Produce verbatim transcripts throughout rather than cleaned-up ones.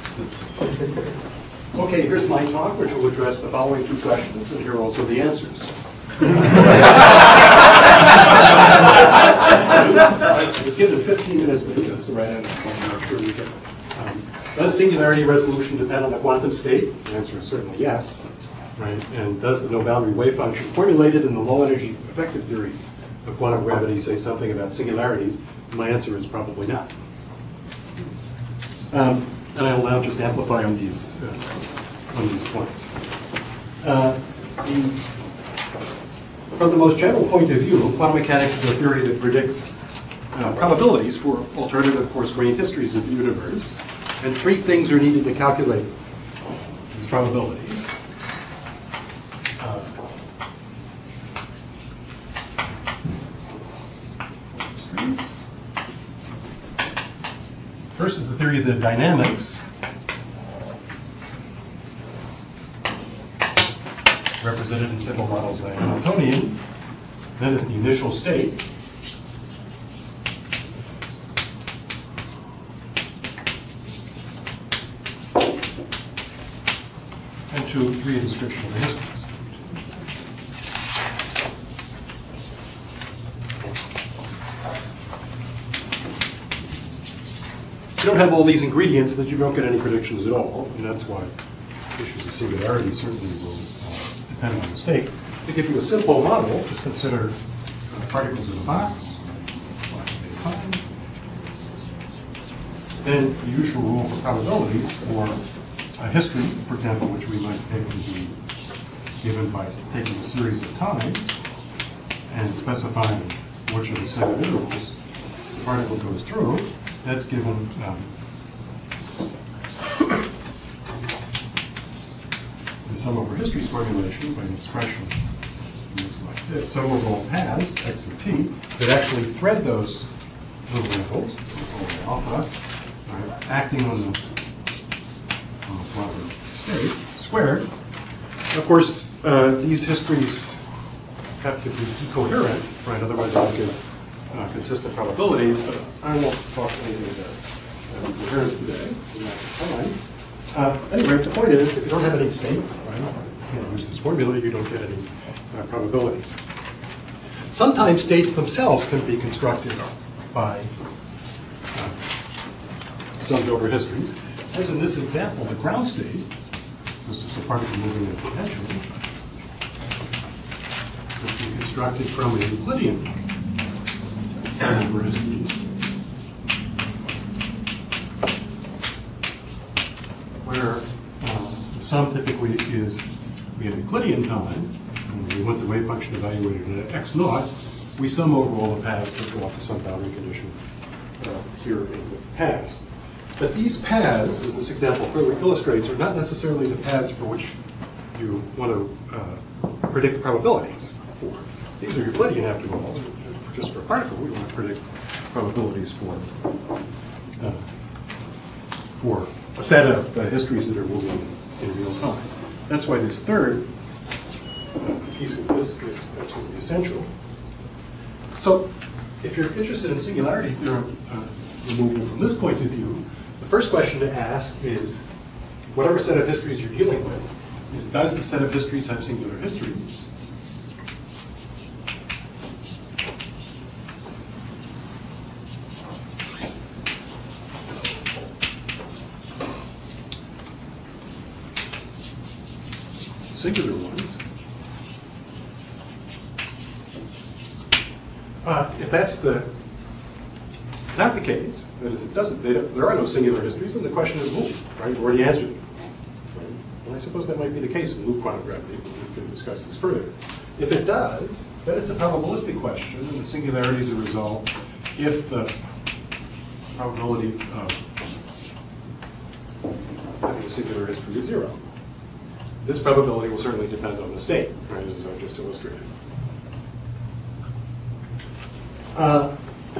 Okay, here's my talk, which will address the following two questions, and here are also the answers. I was given fifteen minutes to do this, so right now I'm sure we can. Um, does singularity resolution depend on the quantum state? The answer is certainly yes. Right? And does the no-boundary wave function formulated in the low-energy effective theory of quantum gravity say something about singularities? My answer is probably not. Um, and I will now just amplify on these uh, on these points. Uh, the, from the most general point of view, quantum mechanics is a theory that predicts uh, probabilities for alternative coarse-grained histories of the universe, and three things are needed to calculate these probabilities. Uh, First is the theory of the dynamics, represented in simple models by Hamiltonian. Then is the initial state. And two, three, a description of the histories. You don't have all these ingredients that you don't get any predictions at all, and that's why issues of singularity certainly will uh, depend on the state. To give you a simple model, just consider uh, particles in a box, time. Then the usual rule for probabilities for a history, for example, which we might take to be given by taking a series of times and specifying which of the set of intervals the particle goes through. That's given um, the sum over histories formulation by an expression looks like this. Sum over all paths, x of t, that actually thread those little intervals, alpha, right, acting on the, on the proper state, squared. Of course, uh, these histories have to be coherent, right? Otherwise, I get Uh, consistent probabilities, but I won't talk anything about um, coherence today in that time. Uh, anyway, the point is, if you don't have any state, right, you can't use this formula, you don't get any uh, probabilities. Sometimes states themselves can be constructed by uh, summed over histories. As in this example, the ground state, this is a particle moving in potential, can be constructed from a Euclidean sum over histories, where uh, the sum typically is, we have Euclidean time, and we want the wave function evaluated at x naught, we sum over all the paths that go up to some boundary condition uh, here in the past. But these paths, as this example clearly illustrates, are not necessarily the paths for which you want to uh, predict probabilities for. These are Euclidean after all. Just for a particle, we want to predict probabilities for uh, for a set of uh, histories that are moving in real time. That's why this third uh, piece of this is absolutely essential. So, if you're interested in singularity theorem uh, removal from this point of view, the first question to ask is, whatever set of histories you're dealing with, is does the set of histories have singular histories? Singular ones. Uh, if that's the not the case, that is, it doesn't. They don't, there are no singular histories, then the question is moot, right? You already answered it. Right? And I suppose that might be the case in loop quantum gravity, but we can discuss this further. If it does, then it's a probabilistic question, and the singularities are resolved if the probability of having a singular history is zero. This probability will certainly depend on the state, right, as I just illustrated. Uh,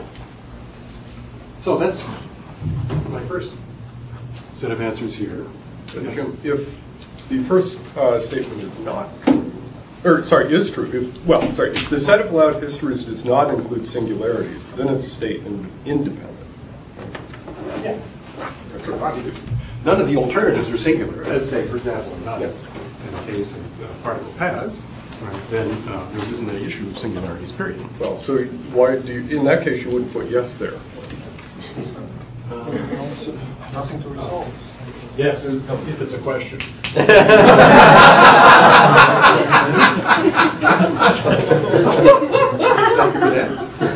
so that's my first set of answers here. Jim, if the first uh, statement is not true, or sorry, is true, if, well, sorry, if the set of allowed histories does not include singularities, then it's state independent. Yeah. That's right. none of the alternatives are singular, as say, for example, in, not in the case of uh, particle paths, right, then uh, there isn't any issue of singularities, period. Well, so why do you, in that case, you wouldn't put yes there? Uh, Nothing to resolve. yes, if it's a question. Thank you for that.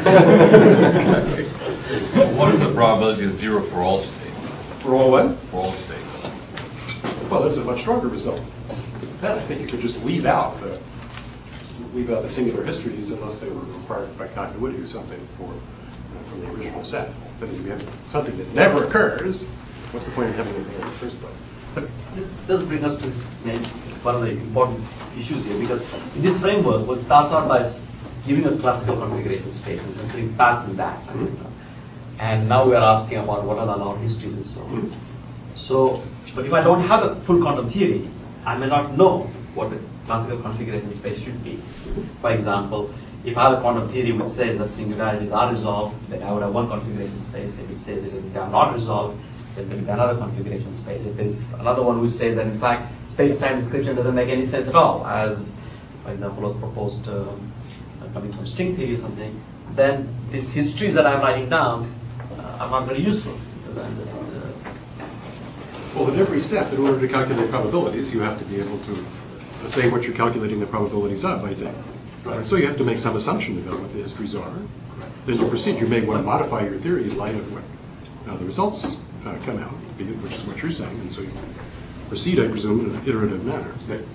What if the probability is zero for all states? For all what? For all states. Well, that's a much stronger result. Then I think you could just leave out the leave out the singular histories unless they were required by continuity or something for uh, from the original set. But if you have something that never occurs, what's the point of having it there in the first place? But this does bring us to this, maybe one of the important issues here, because in this framework, what starts out by giving a classical configuration space and considering paths in that. Mm-hmm. And now we are asking about what are the allowed histories and so on. Mm-hmm. So, but if I don't have a full quantum theory, I may not know what the classical configuration space should be. Mm-hmm. For example, if I have a quantum theory which says that singularities are resolved, then I would have one configuration space. If it says that they are not resolved, then there will be another configuration space. If there is another one which says that in fact space-time description doesn't make any sense at all, as for example was proposed uh, coming from string theory or something, then these histories that I'm writing down uh, are not very useful, because I'm just uh, well, at every step, in order to calculate probabilities, you have to be able to say what you're calculating the probabilities of, I think. Right. So you have to make some assumption about what the histories are. Then you proceed. You may want to modify your theory in light of what uh, the results uh, come out, which is what you're saying. And so you proceed, I presume, in an iterative manner.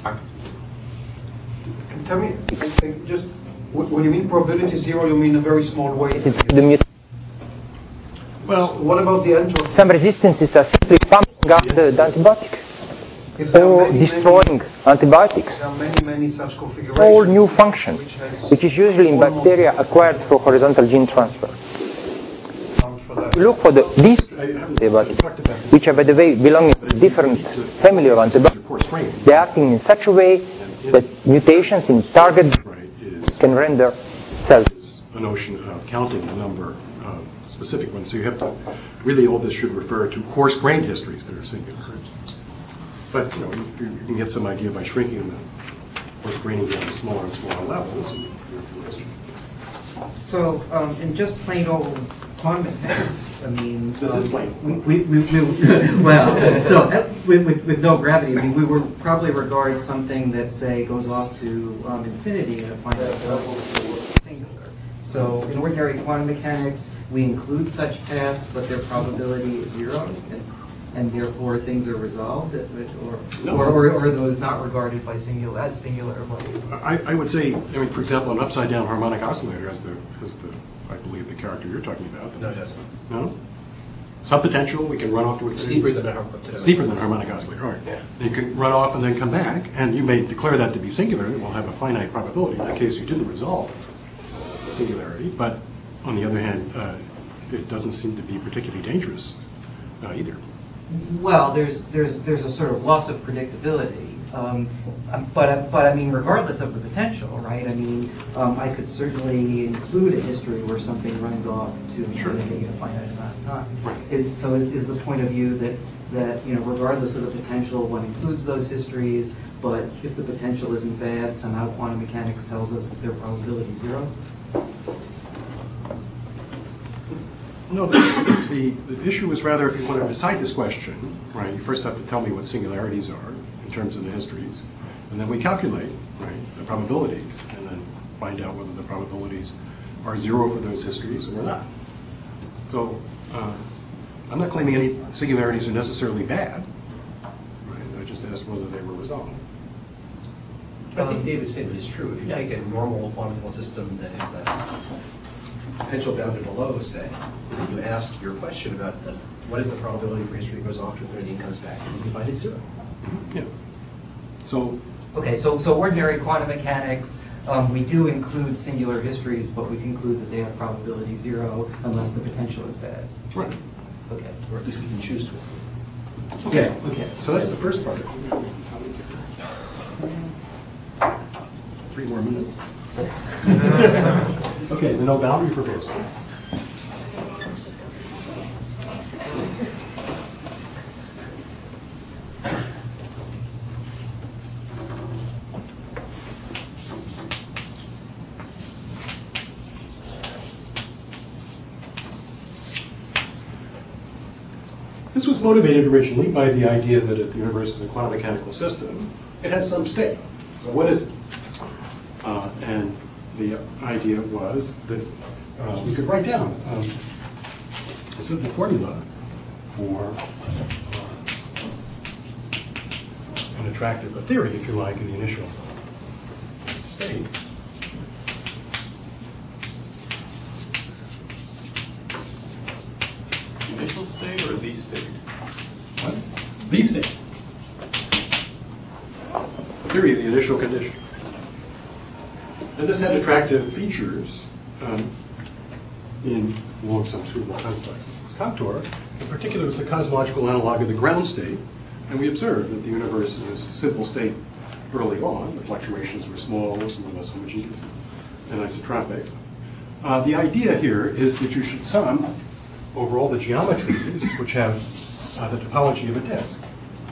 Tell me, just when you mean probability zero, you mean a very small way. It's the mut- well, what about the entropy? Some resistances are simply pumping up the, the antibiotic If there are or many, destroying many, antibiotics. There are many, many such configurations. Whole new function, which, has which is usually in bacteria acquired through horizontal gene transfer. You look for the these antibiotics, which are, by the way, belonging to a different family of antibiotics. They're acting in such a way that mutations in target can render cells. A notion of counting the number of specific ones. So you have to, really all this should refer to coarse-grained histories that are singular. But you know, you, you can get some idea by shrinking the coarse graining down to smaller and smaller levels. So, um, in just plain old quantum mechanics, I mean, this um, is plain. We, we, we, we well, so uh, with, with, with no gravity, I mean, we would probably regard something that, say, goes off to um, infinity at a finite level as singular. So, in ordinary quantum mechanics, we include such paths, but their probability is zero, and, and therefore things are resolved, or no. or, or, or are those not regarded by singular as singular? I, I would say, I mean, for example, an upside-down harmonic oscillator has the, has the, I believe, the character you're talking about. No, it doesn't. No? Some potential, we can run off to it. Steeper than a harmonic. Steeper than a harmonic oscillator, all right. Yeah. You can run off and then come back, and you may declare that to be singular, and it will have a finite probability. In that case, you didn't resolve the singularity, but on the other hand, uh, it doesn't seem to be particularly dangerous uh, either. Well, there's there's there's a sort of loss of predictability, um, but but I mean, regardless of the potential, right? I mean, um, I could certainly include a history where something runs off to infinity in a finite amount of time. Right. Is, so is, is the point of view that that you know, regardless of the potential, one includes those histories, but if the potential isn't bad, somehow quantum mechanics tells us that their probability is zero? No, the, the, the issue is rather if you want to decide this question, right, you first have to tell me what singularities are in terms of the histories, and then we calculate, right, the probabilities, and then find out whether the probabilities are zero for those histories or not. So uh, I'm not claiming any singularities are necessarily bad, right? I just asked whether they were resolved. I think David's statement is true. If you take a normal quantum system that has a potential bounded below, say, and you ask your question about does, what is the probability for history goes off to infinity and comes back, and you find it's zero. Yeah. So. Okay, so so ordinary quantum mechanics, um, we do include singular histories, but we conclude that they have probability zero unless the potential is bad. Right. Okay. Or at least we can choose to. Okay. Okay. So that's the first part. Three more minutes. Okay, the no boundary proposal. was motivated originally by the idea that if the universe is a quantum mechanical system, it has some state. So what is it? Uh, and the idea was that uh, we could write down um, a simple formula for uh, an attractive, a theory, if you like, in the initial state. Initial state or the state? What? The state. The theory of the initial condition. And this had attractive features um, in along some suitable complex contour. In particular, it was the cosmological analog of the ground state. And we observed that the universe is a simple state early on. The fluctuations were small, somewhat less homogeneous, and isotropic. Uh, the idea here is that you should sum over all the geometries which have uh, the topology of a disk.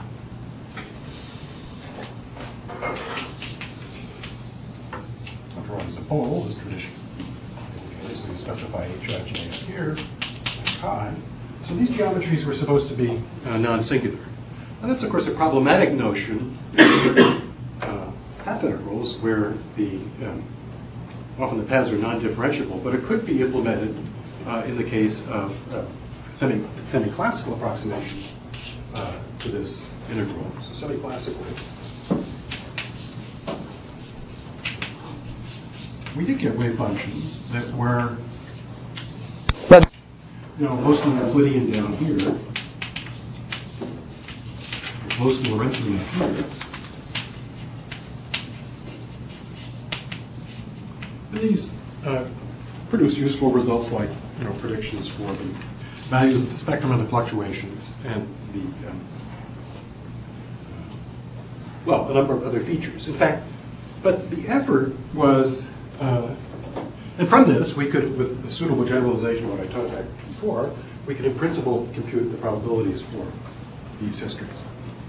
I'm drawing as a pole, this tradition. Okay, so you specify h I j here, and chi. So these geometries were supposed to be uh, non-singular. And that's, of course, a problematic notion in uh, path integrals where the um, often the paths are non-differentiable, but it could be implemented uh, in the case of uh, semi, semi-classical approximation uh, to this integral. So semi-classically, we did get wave functions that were, But you know, mostly Euclidean down here, mostly Lorentzian up here. And these uh, produce useful results like, you know, predictions for the values of the spectrum and the fluctuations and the, um, uh, well, a number of other features. In fact, but the effort was, uh, and from this we could, with a suitable generalization of what I talked about before, we could in principle compute the probabilities for these histories.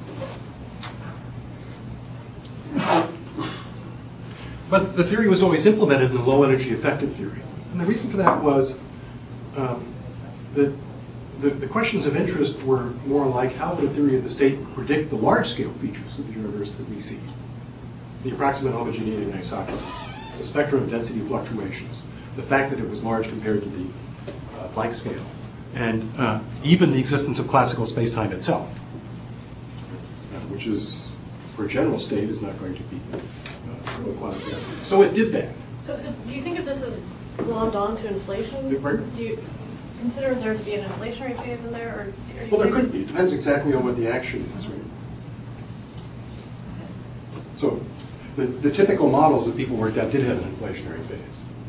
But the theory was always implemented in the low-energy effective theory. And the reason for that was um, that the, the questions of interest were more like how would a theory of the state predict the large-scale features of the universe that we see? The approximate homogeneity and isotropy, the spectrum of density fluctuations, the fact that it was large compared to the uh, Planck scale, and uh, even the existence of classical space-time itself, uh, which is, for a general state, is not going to be uh, quantum gravity. So it did that. So, so do you think if this is glommed on to inflation? Pardon? Do you consider there to be an inflationary phase in there, or? Are you Well, there saying- could be. It depends exactly on what the action is, right? So the, the typical models that people worked out did have an inflationary phase.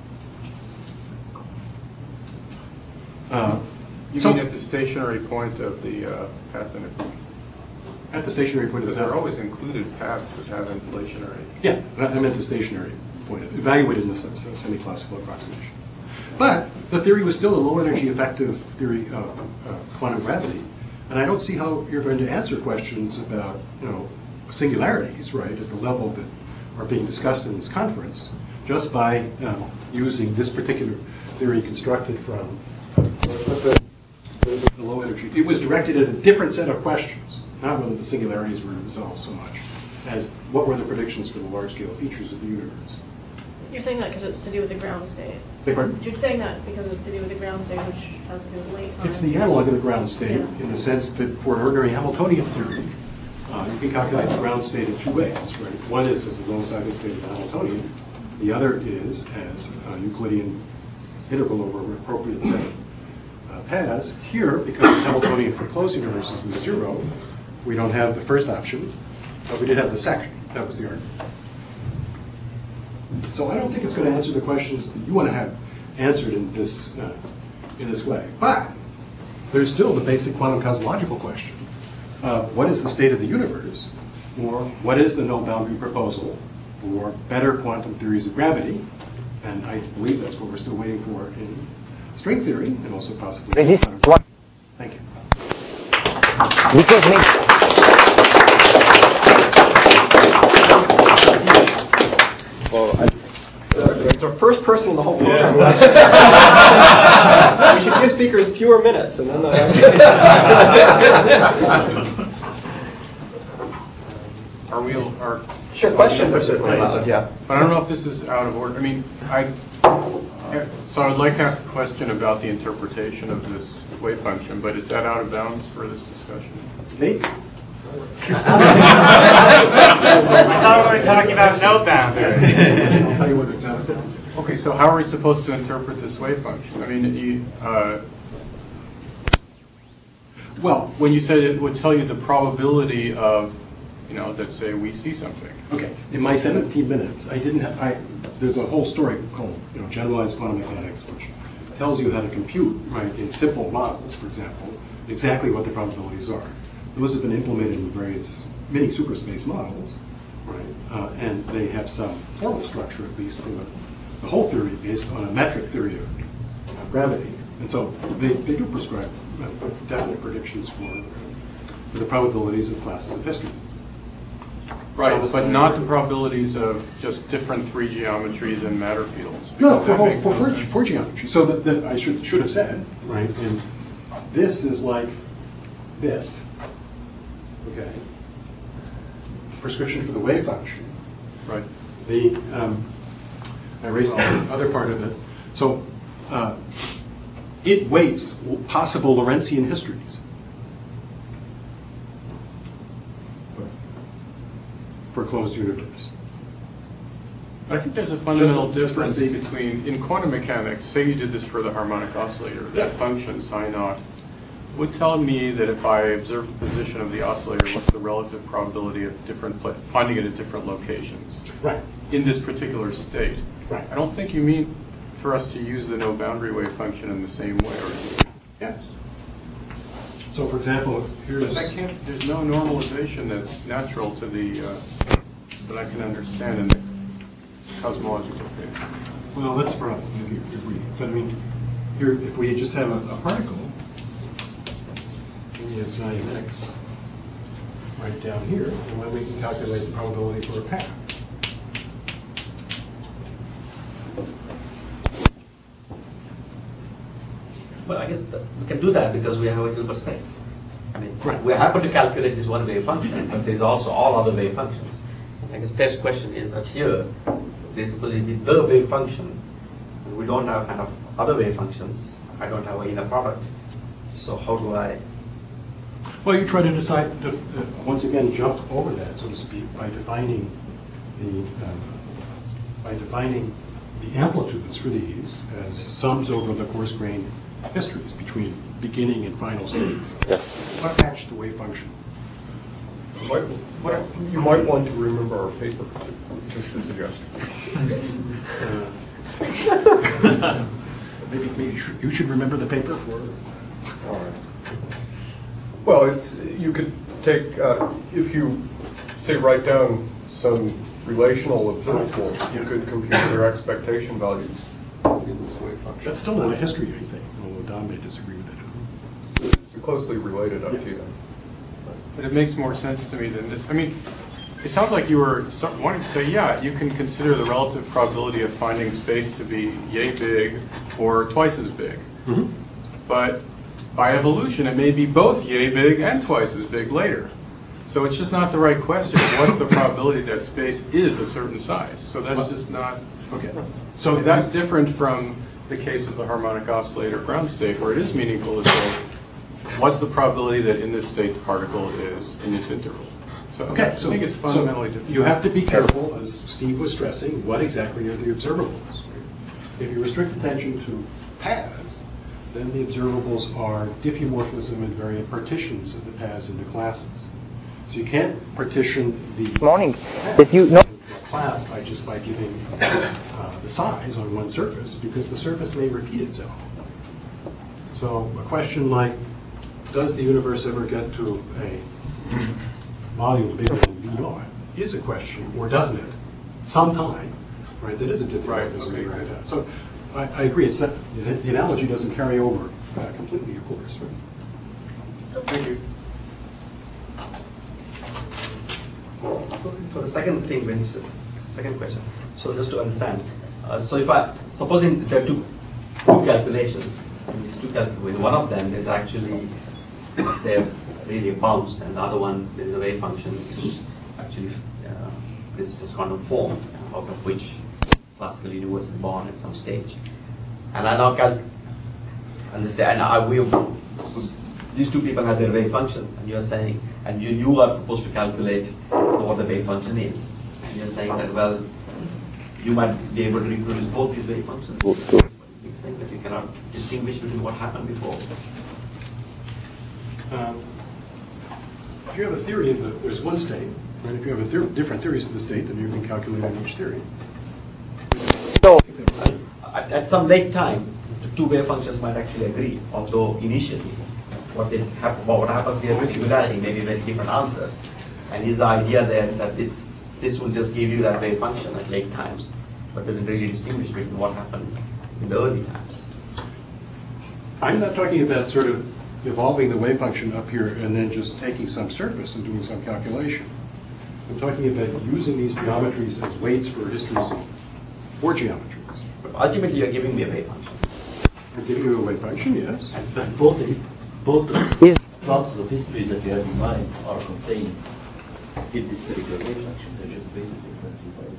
Uh, You so mean at the stationary point of the uh, path integral? at the stationary point of Because the there are path. always included paths that have inflationary. Yeah, I I meant the stationary point, evaluated in the se- se- semi-classical approximation. But the theory was still a low-energy effective theory of uh, quantum gravity, and I don't see how you're going to answer questions about, you know, singularities, right, at the level that are being discussed in this conference, just by um, using this particular theory constructed from uh, the, the, the low energy. It was directed at a different set of questions, not whether the singularities were resolved so much as what were the predictions for the large-scale features of the universe. You're saying that because it's to do with the ground state. Beg pardon? You're saying that because it's to do with the ground state, which has to do with late time. It's the analog of the ground state Yeah. in the sense that for an ordinary Hamiltonian theory, uh, you can calculate the ground state in two ways, right? One is as a low-sided state of the Hamiltonian. The other is as a Euclidean integral over an appropriate set of uh, paths. Here, because the Hamiltonian for closed universes was zero, we don't have the first option, but we did have the second. That was the argument. So I don't think it's going to answer the questions that you want to have answered in this uh, in this way. But there's still the basic quantum cosmological question: uh, what is the state of the universe, or what is the no boundary proposal for better quantum theories of gravity? And I believe that's what we're still waiting for in string theory, and also possibly. resistance one. Thank you. Because maybe The, the first person in the whole program. We should give speakers fewer minutes, and then I. Are we, are? Sure, questions are certainly allowed, yeah. But I don't know if this is out of order. I mean, I, so I'd like to ask a question about the interpretation of this wave function, but is that out of bounds for this discussion? Maybe. I thought we were talking about no boundaries. I'll tell you whether it's out of bounds. Okay, so how are we supposed to interpret this wave function? I mean, you, uh, Well, when you said it would tell you the probability of, you know, let's say we see something. okay, in my seventeen minutes, I didn't have, I, there's a whole story called, you know, generalized quantum mechanics, which tells you how to compute, right, in simple models, for example, exactly what the probabilities are. Those have been implemented in various, many superspace models, right, uh, and they have some formal structure, at least, for the, the whole theory based on a metric theory of uh, gravity. And so they, they do prescribe uh, definite predictions for, for the probabilities of classes of histories. Right, but not the probabilities of just different three geometries and matter fields. No, because for, that for, makes for, no for, sense. for geometry. So that, that I should should have said, right, and this is like this, okay? Prescription for the wave function. Right. The, um, I erased the other part of it. So uh, it weights possible Lorentzian histories. For closed universe. I think there's a fundamental Just as- just as difference the- between, in quantum mechanics, say you did this for the harmonic oscillator, that Yeah. function psi naught would tell me that if I observe the position of the oscillator, what's the relative probability of different pla- finding it at different locations Right. in this particular state. Right. I don't think you mean for us to use the no boundary wave function in the same way. Or Yes. So, for example, here's. But that can't, there's no normalization that's natural to the, uh, that I can understand in the cosmological case. Well, that's a problem. If you agree. But I mean, here, if we just have a, a particle, we have psi x right down here, and then we can calculate the probability for a path. Well, I guess that we can do that because we have a Hilbert space. I mean, Right. we happen to calculate this one wave function, but there's also all other wave functions. I guess Ted's question is that here, there's supposed to be the wave function, and we don't have kind of other wave functions. I don't have an inner product. So how do I? Well, you try to decide, to, uh, once again, jump over that, so to speak, by defining the uh, by defining the amplitudes for these as sums over the coarse-grained histories between beginning and final states. Attach the wave function. You might, what- you might want to remember our paper, just a suggestion. Uh, maybe maybe you should, you should remember the paper for. All right. Well, it's, you could take, uh, if you, say, write down some relational observable, you could compute their expectation values in this wave function. That's still not a history, I think, although Don may disagree with it. It's closely related up to you. But it makes more sense to me than this. I mean, it sounds like you were so- wanting to say, yeah, you can consider the relative probability of finding space to be yay big or twice as big. Mm-hmm. But by evolution, it may be both yay big and twice as big later. So it's just not the right question. What's the probability that space is a certain size? So that's just not. Okay. So that's different from the case of the harmonic oscillator ground state, where it is meaningful to say, what's the probability that in this state the particle is in this interval? So Okay, I so, think it's so fundamentally different. you have to be careful, as Steve was stressing, what exactly are the observables? If you restrict attention to paths, then the observables are diffeomorphism and variant partitions of the paths into classes. So you can't partition the Morning. That you know. class by just by giving uh, the size on one surface, because the surface may repeat itself. So a question like, does the universe ever get to a volume bigger than V naught is a question, or doesn't it? Sometime, right? That is a different Right, mechanism okay, right good. now. So I, I agree. It's not the, the analogy doesn't carry over uh, completely, of course. Right? Thank you. So for the second thing, when you said second question, so just to understand, uh, so if I supposing there are two two calculations, and these two calculate. One of them is actually, let's say, really a bounce, and the other one there is a wave function which actually uh, is just quantum form, out of which classical universe is born at some stage. And I now cal- understand. And I we these two people have their wave functions, and you're saying, and you you are supposed to calculate what the wave function is, and you're saying that well, you might be able to reproduce both these wave functions. You're saying that you cannot distinguish between what happened before. Um, if you have a theory of the, there's one state, right? If you have a theor- different theories of the state, then you can calculate on each theory. So, At, at some late time, the two wave functions might actually agree, although initially, what they hap- what happens here with similarity may be very different answers. And is the idea then that this this will just give you that wave function at late times, but doesn't really distinguish between what happened in the early times? I'm not talking about sort of evolving the wave function up here and then just taking some surface and doing some calculation. I'm talking about using these geometries as weights for histories of four geometries. But ultimately, you're giving me a wave function. I'm giving you a wave function, yes. And but both the, both the classes of histories that you have in mind are contained in this particular wave function. They're just weighted differently by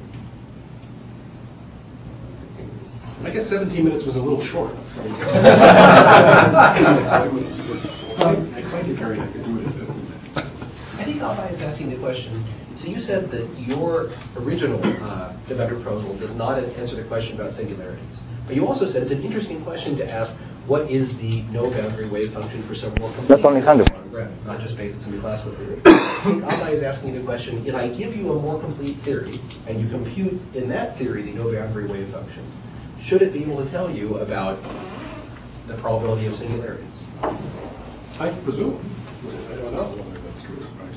I guess seventeen minutes was a little short. I tried to carry it. I could do it in fifteen minutes. I think Albai is asking the question. So you said that your original uh, Devetter proposal does not answer the question about singularities. But you also said it's an interesting question to ask, what is the no-boundary wave function for some more complete Not only Handel. not just based on semi-classical theory. I think Albai is asking the question, if I give you a more complete theory, and you compute in that theory the no-boundary wave function, should it be able to tell you about the probability of singularities? I presume. I don't know whether that's true. Right?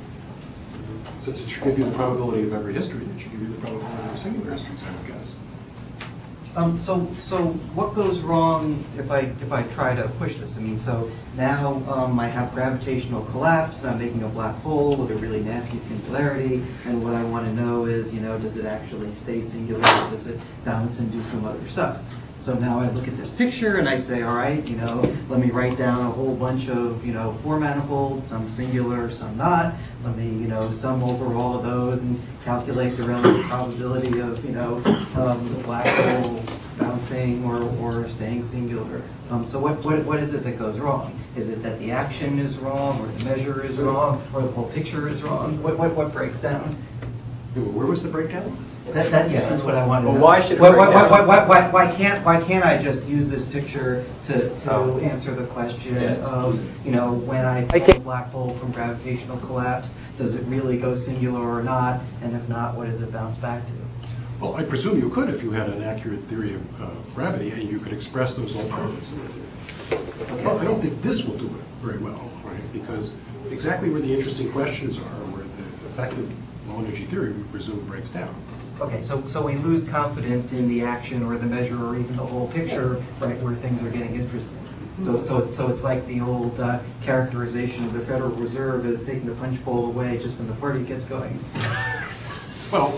Since it should give you the probability of every history, it should give you the probability of singular histories, I would guess. Um, so, so what goes wrong if I if I try to push this? I mean, so now um, I have gravitational collapse. I'm making a black hole with a really nasty singularity, and what I want to know is, you know, does it actually stay singular? Or does it bounce and do some other stuff? So now I look at this picture and I say, all right, you know, let me write down a whole bunch of, you know, four manifolds, some singular, some not. Let me, you know, sum over all of those and calculate the relative probability of, you know, um, the black hole bouncing or, or staying singular. Um, so what, what what is it that goes wrong? Is it that the action is wrong, or the measure is wrong, or the whole picture is wrong? What what what breaks down? Where was the breakdown? That, that, yeah, that's what I wanted to Well, know. why should it why, break why, down? why, why, why, why can't why can't I just use this picture to, to Oh. answer the question Yes. of, you know, when I I pull a can- black hole from gravitational collapse, does it really go singular or not? And if not, what does it bounce back to? Well, I presume you could if you had an accurate theory of uh, gravity and you could express those alternatives. Well, I don't think this will do it very well, right? Because exactly where the interesting questions are, where the effective low energy theory, we presume, breaks down. Okay, so so we lose confidence in the action or the measure or even the whole picture, right, where things are getting interesting. So so it's so it's like the old uh, characterization of the Federal Reserve as taking the punch bowl away just when the party gets going. Well,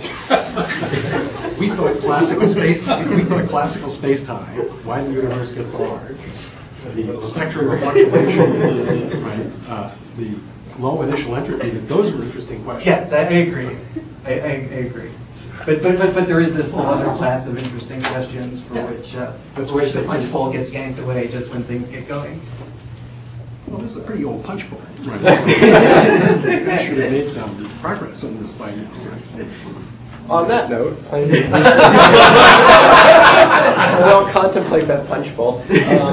we thought classical space. We thought classical space-time. Why the universe gets large, the spectrum of fluctuation, right? Uh, the low initial entropy. That those were interesting questions. Yes, I agree. I, I, I agree. But, but but but there is this whole other class of interesting questions for Yeah. which uh, That's for which the what punch I'm bowl gets yanked away just when things get going. Well, this is a pretty old punch bowl. Right. I should have made some progress on this by now. Right? On that note, I will contemplate that punch bowl.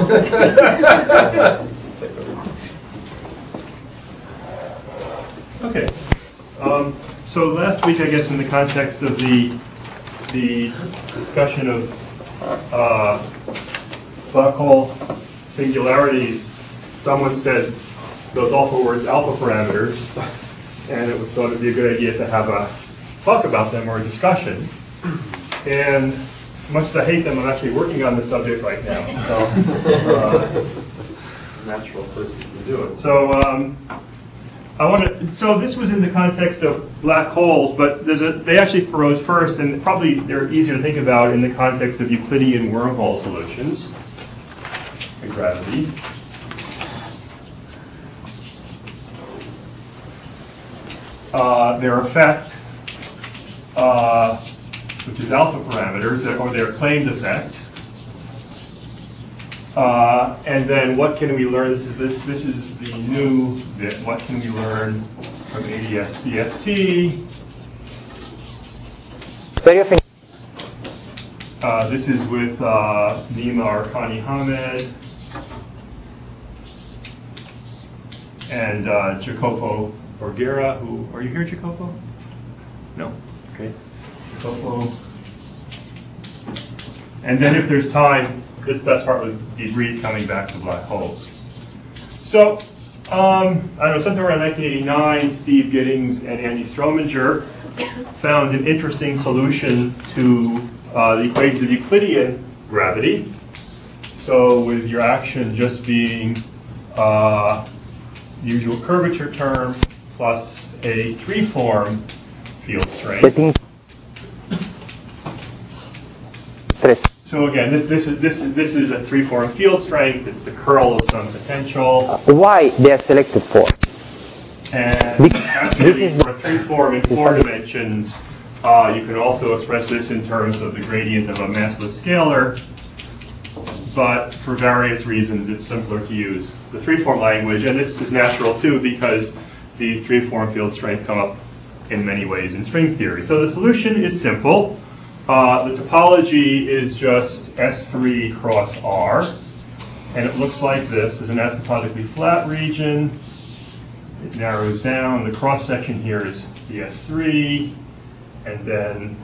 Um, Okay. Um, so last week, I guess, in the context of the the discussion of uh, black hole singularities, someone said those awful words alpha parameters, and it was thought it'd be a good idea to have a talk about them or a discussion. And much as I hate them, I'm actually working on this subject right now, so uh, natural person to do it. So. Um, I want to. So this was in the context of black holes, but there's a. They actually arose first, and probably they're easier to think about in the context of Euclidean wormhole solutions. the gravity. Uh, their effect, uh, which is alpha parameters, or their claimed effect. Uh, and then what can we learn? This is this this is the new bit. What can we learn from A D S C F T? Uh, this is with uh, Nima Arkani Hamed and uh, Jacopo Borghera. Who are you here, Jacopo? No. Okay. Jacopo. And then if there's time, this best part would be brief coming back to black holes. So, um, I don't know, sometime around nineteen eighty-nine, Steve Giddings and Andy Strominger found an interesting solution to uh, the equations of Euclidean gravity. So with your action just being uh, the usual curvature term plus a three-form field strength. So again, this this is this is this is a three-form field strength. It's the curl of some potential. Why they are selected for? And actually, for a three-form in four dimensions, uh, you can also express this in terms of the gradient of a massless scalar. But for various reasons, it's simpler to use the three-form language, and this is natural too because these three-form field strengths come up in many ways in string theory. So the solution is simple. Uh, the topology is just S three cross R, and it looks like this. There's an asymptotically flat region. It narrows down. The cross-section here is the S three, and then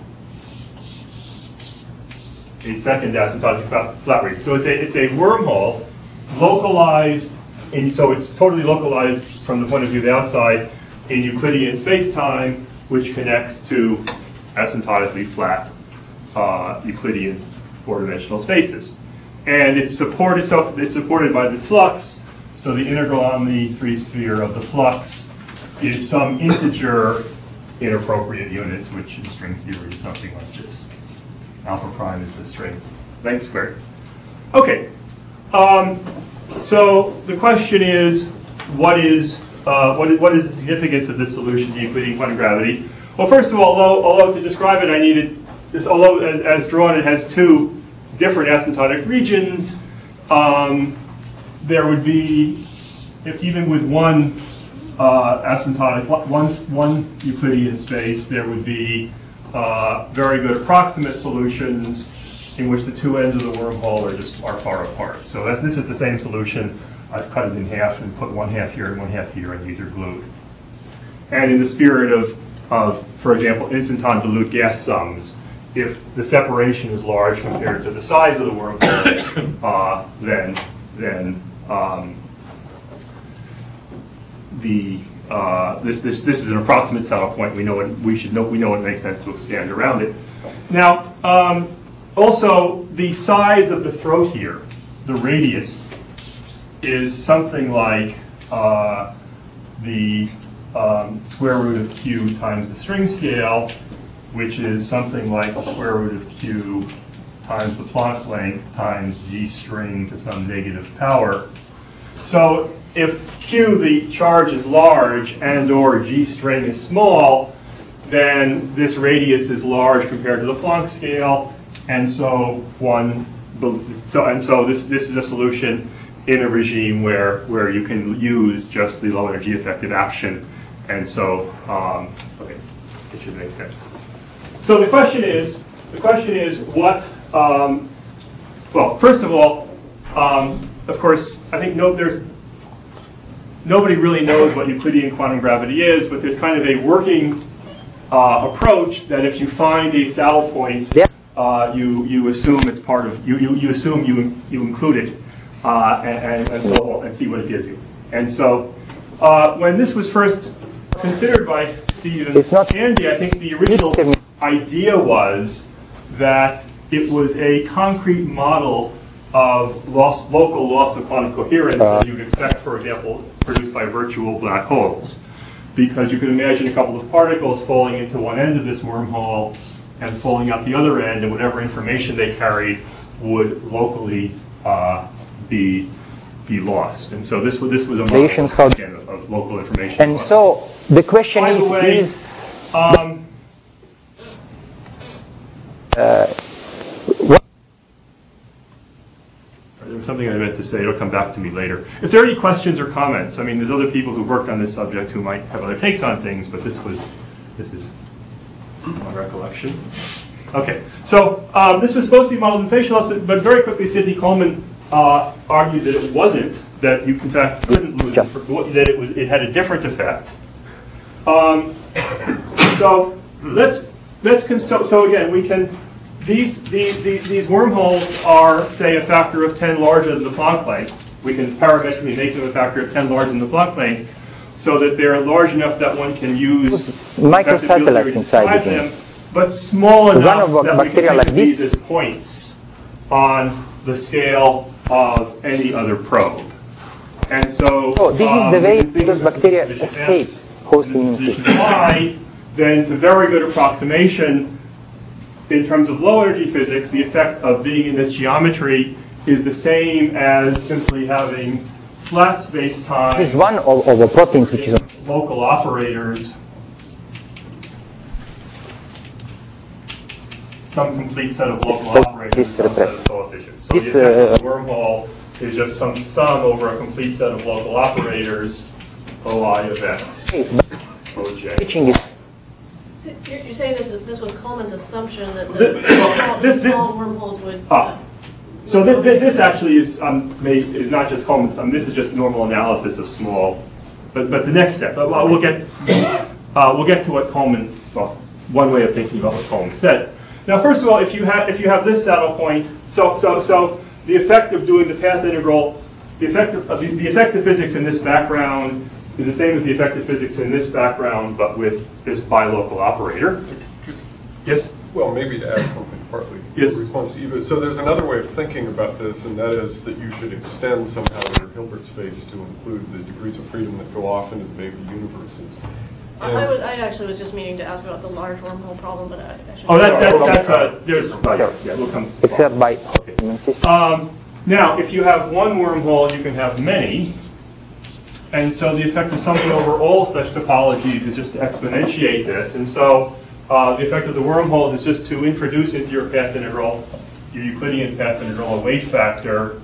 a second asymptotically flat, flat region. So it's a it's a wormhole localized, and so it's totally localized from the point of view of the outside in Euclidean space-time, which connects to asymptotically flat Uh, Euclidean four-dimensional spaces, and it's supported. So it's supported by the flux. So the integral on the free sphere of the flux is some integer in appropriate units, which in string theory is something like this. Alpha prime is the strength length squared. Okay. Um, so the question is, what is uh, what is what is the significance of this solution to Euclidean quantum gravity? Well, first of all, although, although to describe it, I needed. This, although as, as drawn it has two different asymptotic regions, um, there would be, if even with one uh, asymptotic, one, one Euclidean space, there would be uh, very good approximate solutions in which the two ends of the wormhole are just are far apart. So that's, this is the same solution. I've cut it in half and put one half here and one half here, and these are glued. And in the spirit of, of for example, instanton dilute gas sums, if the separation is large compared to the size of the wormhole, uh, then then um, the uh, this this this is an approximate saddle point. We know it. We should know. We know it makes sense to expand around it. Now, um, also the size of the throat here, the radius, is something like uh, the um, square root of q times the string scale, which is something like the square root of q times the Planck length times g string to some negative power. So if q, the charge, is large and or g string is small, then this radius is large compared to the Planck scale, and so one so and so this this is a solution in a regime where where you can use just the low energy effective action, and so um, okay, it should make sense. So the question is, the question is what, um, well, first of all, um, of course, I think no, there's, nobody really knows what Euclidean quantum gravity is, but there's kind of a working uh, approach that if you find a saddle point, uh, you, you assume it's part of, you, you, you assume you, you include it, uh, and, and, so on, and see what it gives you. And so uh, when this was first considered by Steve and Andy, I think the original idea was that it was a concrete model of loss, local loss of quantum coherence that you'd expect, for example, produced by virtual black holes. Because you could imagine a couple of particles falling into one end of this wormhole and falling out the other end, and whatever information they carried would locally uh, be be lost. And so this was this was a Relations model how- again, of, of local information And loss. so the question By is, the way, is um, uh, what there was something I meant to say. It'll come back to me later. If there are any questions or comments, I mean, there's other people who worked on this subject who might have other takes on things, but this was this is my recollection. Okay, so um, this was supposed to be modeled in facial loss, but, but very quickly Sidney Coleman uh, argued that it wasn't. That you in fact couldn't lose it, for, that it was it had a different effect. Um, so let's let's cons- so, so again we can these the, the, these wormholes are say a factor of ten larger than the Planck length. We can parametrically make them a factor of ten larger than the Planck length, so that they're large enough that one can use microsatellites inside the them, genes. but small Run enough of that we can bacteria think like of these this. as points on the scale of any other probe. And so, Oh, this um, is the way we can think those of bacteria this position escape X, host this immune position system. Y, then it's a very good approximation in terms of low energy physics. The effect of being in this geometry is the same as simply having flat space-time. This is one of, of the proteins which is local operators, some complete set of local operators, and some set of coefficients. So This, the effect uh, of the wormhole is just some sum over a complete set of local operators, O I of X, O J. teaching is So You're you're saying this is, this was Coleman's assumption that the This- the small, this- the small wormholes would. Ah. So th- th- this actually is um, made, is not just Coleman's. I mean, this is just normal analysis of small. But but the next step, uh, well, we'll get uh, we'll get to what Coleman. Well, one way of thinking about what Coleman said. Now, first of all, if you have if you have this saddle point, so so so the effect of doing the path integral, the effect of, uh, the, the effect of physics in this background is the same as the effect of physics in this background, but with this bilocal operator. Yes. Well, maybe to add something partly Yes. in response to Eva. So there's another way of thinking about this, and that is that you should extend somehow your Hilbert space to include the degrees of freedom that go off into the baby universes. I, I was I actually was just meaning to ask about the large wormhole problem, but I, I should. Oh, that, that, that's uh, there's yeah, we'll come. except by immune system. Um, now, if you have one wormhole, you can have many, and so the effect of something over all such topologies is just to exponentiate this, and so uh, the effect of the wormholes is just to introduce into your path integral, your Euclidean path integral, a weight factor.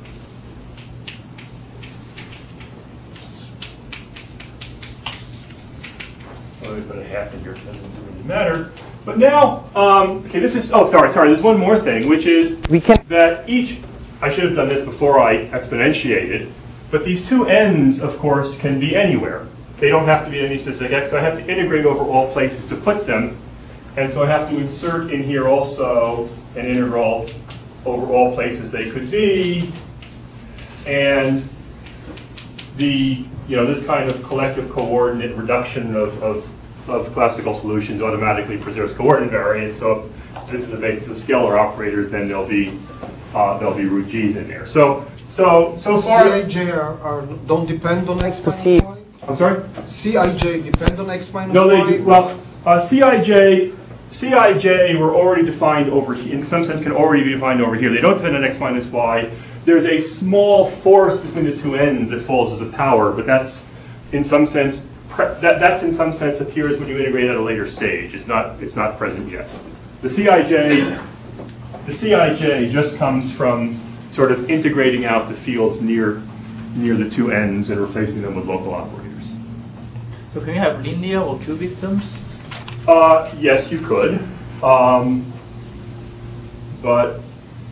Let me put a half in here, it doesn't really matter. But now, um, okay, this is, oh, sorry, sorry, there's one more thing, which is We can that each, I should have done this before I exponentiated, but these two ends, of course, can be anywhere. They don't have to be at any specific x, so I have to integrate over all places to put them, and so I have to insert in here also an integral over all places they could be, and the, you know, this kind of collective coordinate reduction of, of, of classical solutions automatically preserves coordinate variance. So if this is the basis of scalar operators, then there'll be uh, there'll be root g's in there. So so so far. C I J are, are don't depend on x to minus see. y. I'm sorry. C I J depend on x minus No, y. they do. Well, uh, C I J. C I J were already defined over here, in some sense can already be defined over here. They don't depend on x minus y. There's a small force between the two ends that falls as a power, but that's in some sense, pre- that, that's in some sense appears when you integrate at a later stage. It's not, it's not present yet. The C I J, the C I J just comes from sort of integrating out the fields near, near the two ends and replacing them with local operators. So can you have linear or cubic terms? Uh, yes, you could, um, but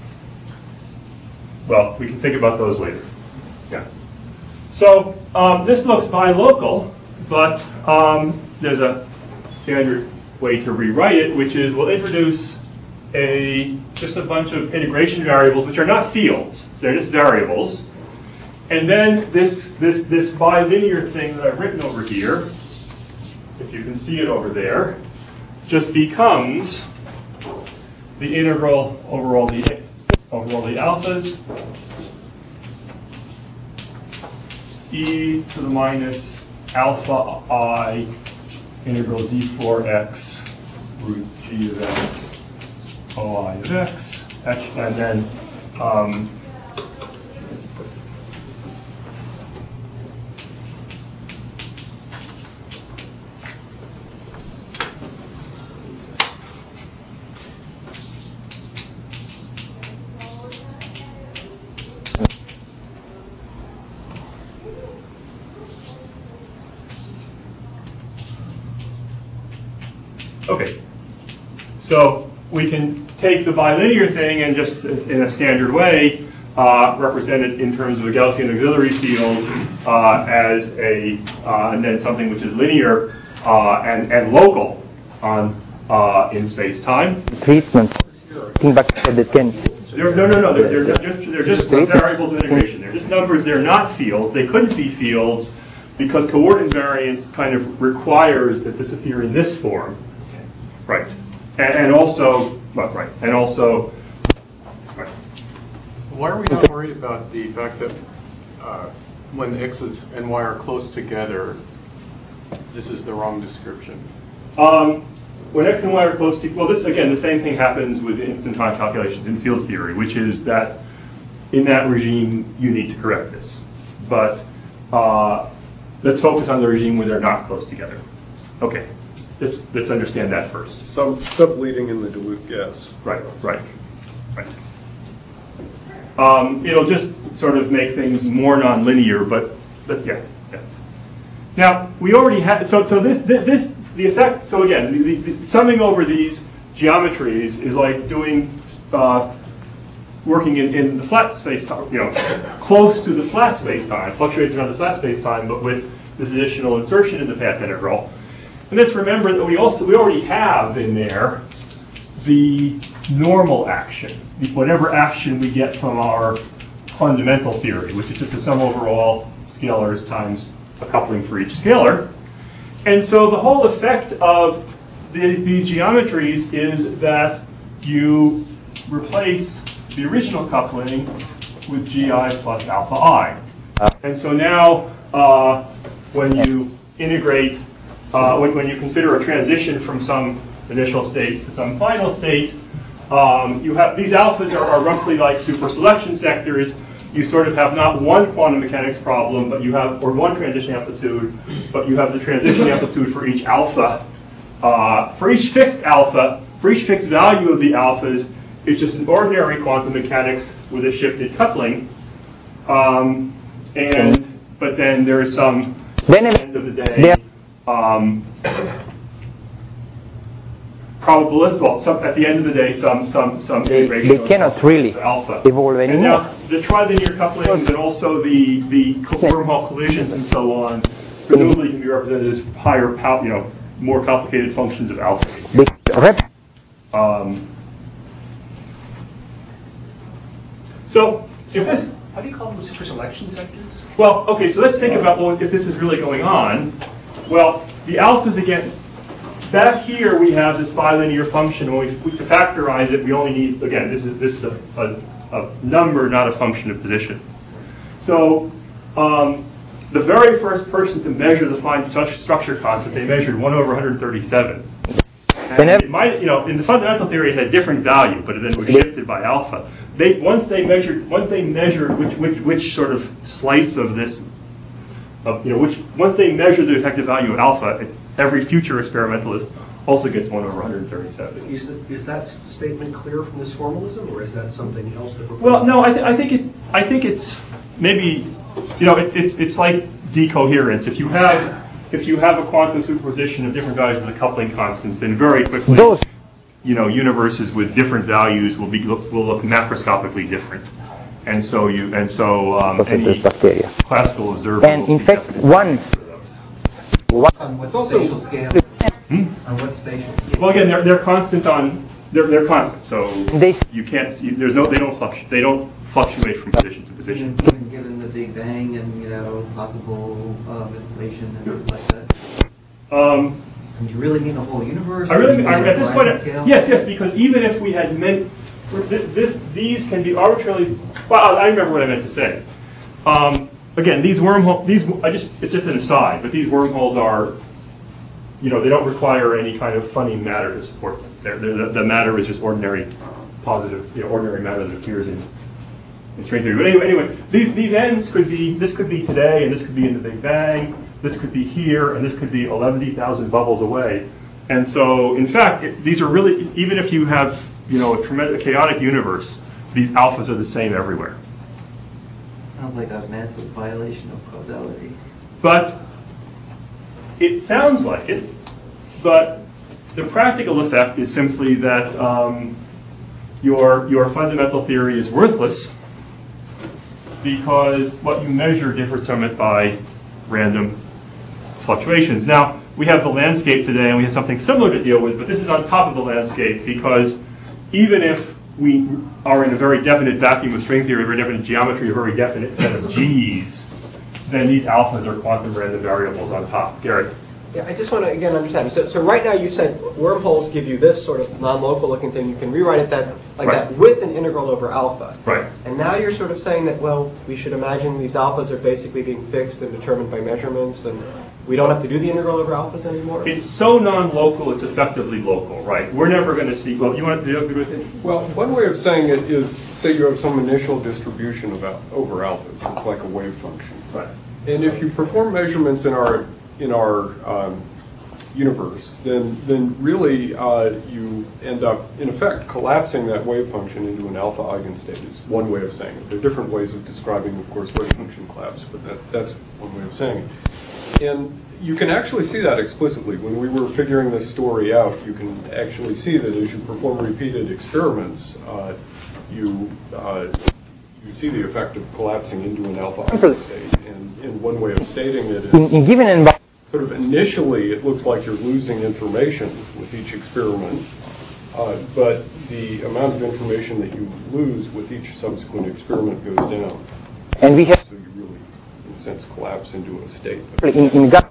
well, we can think about those later. Yeah. So um, this looks bilocal, but um, there's a standard way to rewrite it, which is we'll introduce a just a bunch of integration variables, which are not fields; they're just variables. And then this this this bilinear thing that I've written over here, if you can see it over there, just becomes the integral over all the over all the alphas, e to the minus alpha I integral d four x root g of x O I of x, and then um, Okay. So we can take the bilinear thing and just, in a standard way, uh, represent it in terms of a Gaussian auxiliary field uh, as a, uh, and then something which is linear uh, and, and local on uh, in space-time. Treatments. Think back to the ten. They're, no, no, no. They're, they're just they're just variables of integration. They're just numbers. They're not fields. They couldn't be fields because coordinate variance kind of requires that this appear in this form, right? And, and also, well, right, and also, right. Why are we not worried about the fact that uh, when the x's and y are close together, this is the wrong description? Um, when x and y are close to, well, this, again, the same thing happens with instant time calculations in field theory, which is that in that regime, you need to correct this. But uh, let's focus on the regime where they're not close together. Okay, let's, let's understand that first. Some subleading in the dilute gas. Right, right, right. Um, it'll just sort of make things more nonlinear, but, but yeah, yeah. Now, we already had, so, so this, this, the effect, so again, the, the, the summing over these geometries is like doing, uh, working in, in the flat space-time, you know, close to the flat space-time, fluctuates around the flat space-time, but with this additional insertion in the path integral. And let's remember that we also, we already have in there the normal action, whatever action we get from our fundamental theory, which is just the sum over all scalars times a coupling for each scalar. And so the whole effect of the, these geometries is that you replace the original coupling with Gi plus alpha I. And so now uh, when you integrate, uh, when, when you consider a transition from some initial state to some final state, um, you have these alphas are, are roughly like super selection sectors. You sort of have not one quantum mechanics problem, but you have, or one transition amplitude, but you have the transition amplitude for each alpha. Uh, for each fixed alpha, for each fixed value of the alphas, it's just an ordinary quantum mechanics with a shifted coupling. Um, and, but then there is some, at the end of the day, um, probabilistic, well, some, at the end of the day, some some some They, they cannot really alpha. evolve And anymore. now the trilinear couplings and also the the wormhole collisions and so on presumably can be represented as higher, pow, you know, more complicated functions of alpha. Um, so if this, how do you call them super selection sectors? well, okay, so let's think about well, if this is really going on. Well, the alphas again. Back here we have this bilinear function. When we, to factorize it, we only need, again, this is this is a, a, a number, not a function of position. So um, the very first person to measure the fine structure constant, they measured one over one hundred thirty-seven. And it might, you know, in the fundamental theory, it had a different value, but it then was shifted by alpha. They once they measured once they measured which which which sort of slice of this, of, you know, which once they measured the effective value of alpha. It, Every future experimentalist also gets one over one hundred thirty-seven. Is, the, is that statement clear from this formalism, or is that something else that we're? Well, no, I, th- I think it. I think it's maybe, you know, it's it's it's like decoherence. If you have if you have a quantum superposition of different values of the coupling constants, then very quickly, Those. you know, universes with different values will be will look macroscopically different. And so you and so um, any classical observer. And in fact, one. On what spatial scale? Hmm? On what spatial scale? Well, again, they're they're constant on they're they're constant. So they, you can't see. There's no. They don't fluctuate. They don't fluctuate from position to position. Even given the Big Bang and you know possible um, inflation and things like that. Um, and you really mean the whole universe? I really I, at this point. Scale? Yes, yes. Because even if we had meant this, these can be arbitrarily. Well, I remember what I meant to say. Um, Again, these wormholes, these, I just, it's just an aside, but these wormholes are, you know, they don't require any kind of funny matter to support them. They're, they're, the, the matter is just ordinary positive, you know, ordinary matter that appears in, in string theory. But anyway, anyway, these, these ends could be, this could be today, and this could be in the Big Bang, this could be here, and this could be eleven thousand bubbles away. And so, in fact, it, these are really, even if you have, you know, a tremendous chaotic universe, these alphas are the same everywhere. Sounds like a massive violation of causality. But it sounds like it, but the practical effect is simply that um, your, your fundamental theory is worthless because what you measure differs from it by random fluctuations. Now, we have the landscape today, and we have something similar to deal with, but this is on top of the landscape because even if we are in a very definite vacuum of string theory, a very definite geometry, a very definite set of G's, then these alphas are quantum random variables on top. Gary? Yeah, I just want to, again, understand. So, so right now you said wormholes give you this sort of non-local looking thing. You can rewrite it that like Right. that with an integral over alpha. Right. And now you're sort of saying that, well, we should imagine these alphas are basically being fixed and determined by measurements, and we don't have to do the integral over alphas anymore? It's so non-local, it's effectively local, right? We're never going to see, well, you want to agree with it? Well, one way of saying it is, say you have some initial distribution of al- over alphas. It's like a wave function. Right. And if you perform measurements in our in our um, universe, then then really uh, you end up, in effect, collapsing that wave function into an alpha eigenstate is one way of saying it. There are different ways of describing, of course, wave function collapse, but that, that's one way of saying it. And you can actually see that explicitly. When we were figuring this story out, you can actually see that as you perform repeated experiments, uh, you uh, you see the effect of collapsing into an alpha eigenstate. And, and one way of stating it is, In, in given environment, sort of initially, it looks like you're losing information with each experiment, uh, but the amount of information that you lose with each subsequent experiment goes down. and we have So you really, in a sense, collapse into a state. in, in gut.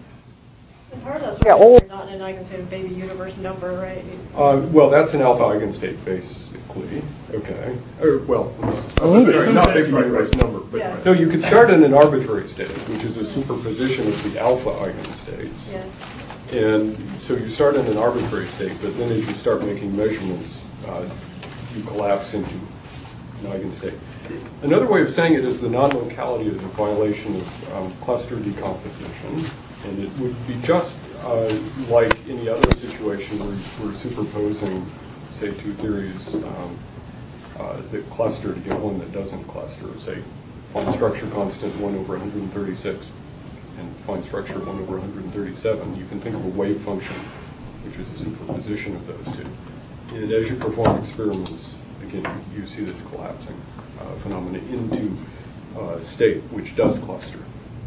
And part of that's Yeah, why all- you're not in an eigenstate baby universe number, right? Uh, well, that's an alpha eigenstate, basically. Okay. Or, well, Oh, sorry, not baby right, universe right. number. But Yeah. no, you could start in an arbitrary state, which is a superposition of the alpha eigenstates. Yeah. And so you start in an arbitrary state, but then as you start making measurements, uh, you collapse into an eigenstate. Another way of saying it is the non-locality is a violation of um, cluster decomposition, and it would be just uh, like any other situation where we're superposing, say, two theories um, uh, that cluster to get one that doesn't cluster. Say, fine structure constant one over one hundred thirty-six and fine structure one over one hundred thirty-seven. You can think of a wave function, which is a superposition of those two. And as you perform experiments, again, you, you see this collapsing uh, phenomena into uh, state, which does cluster.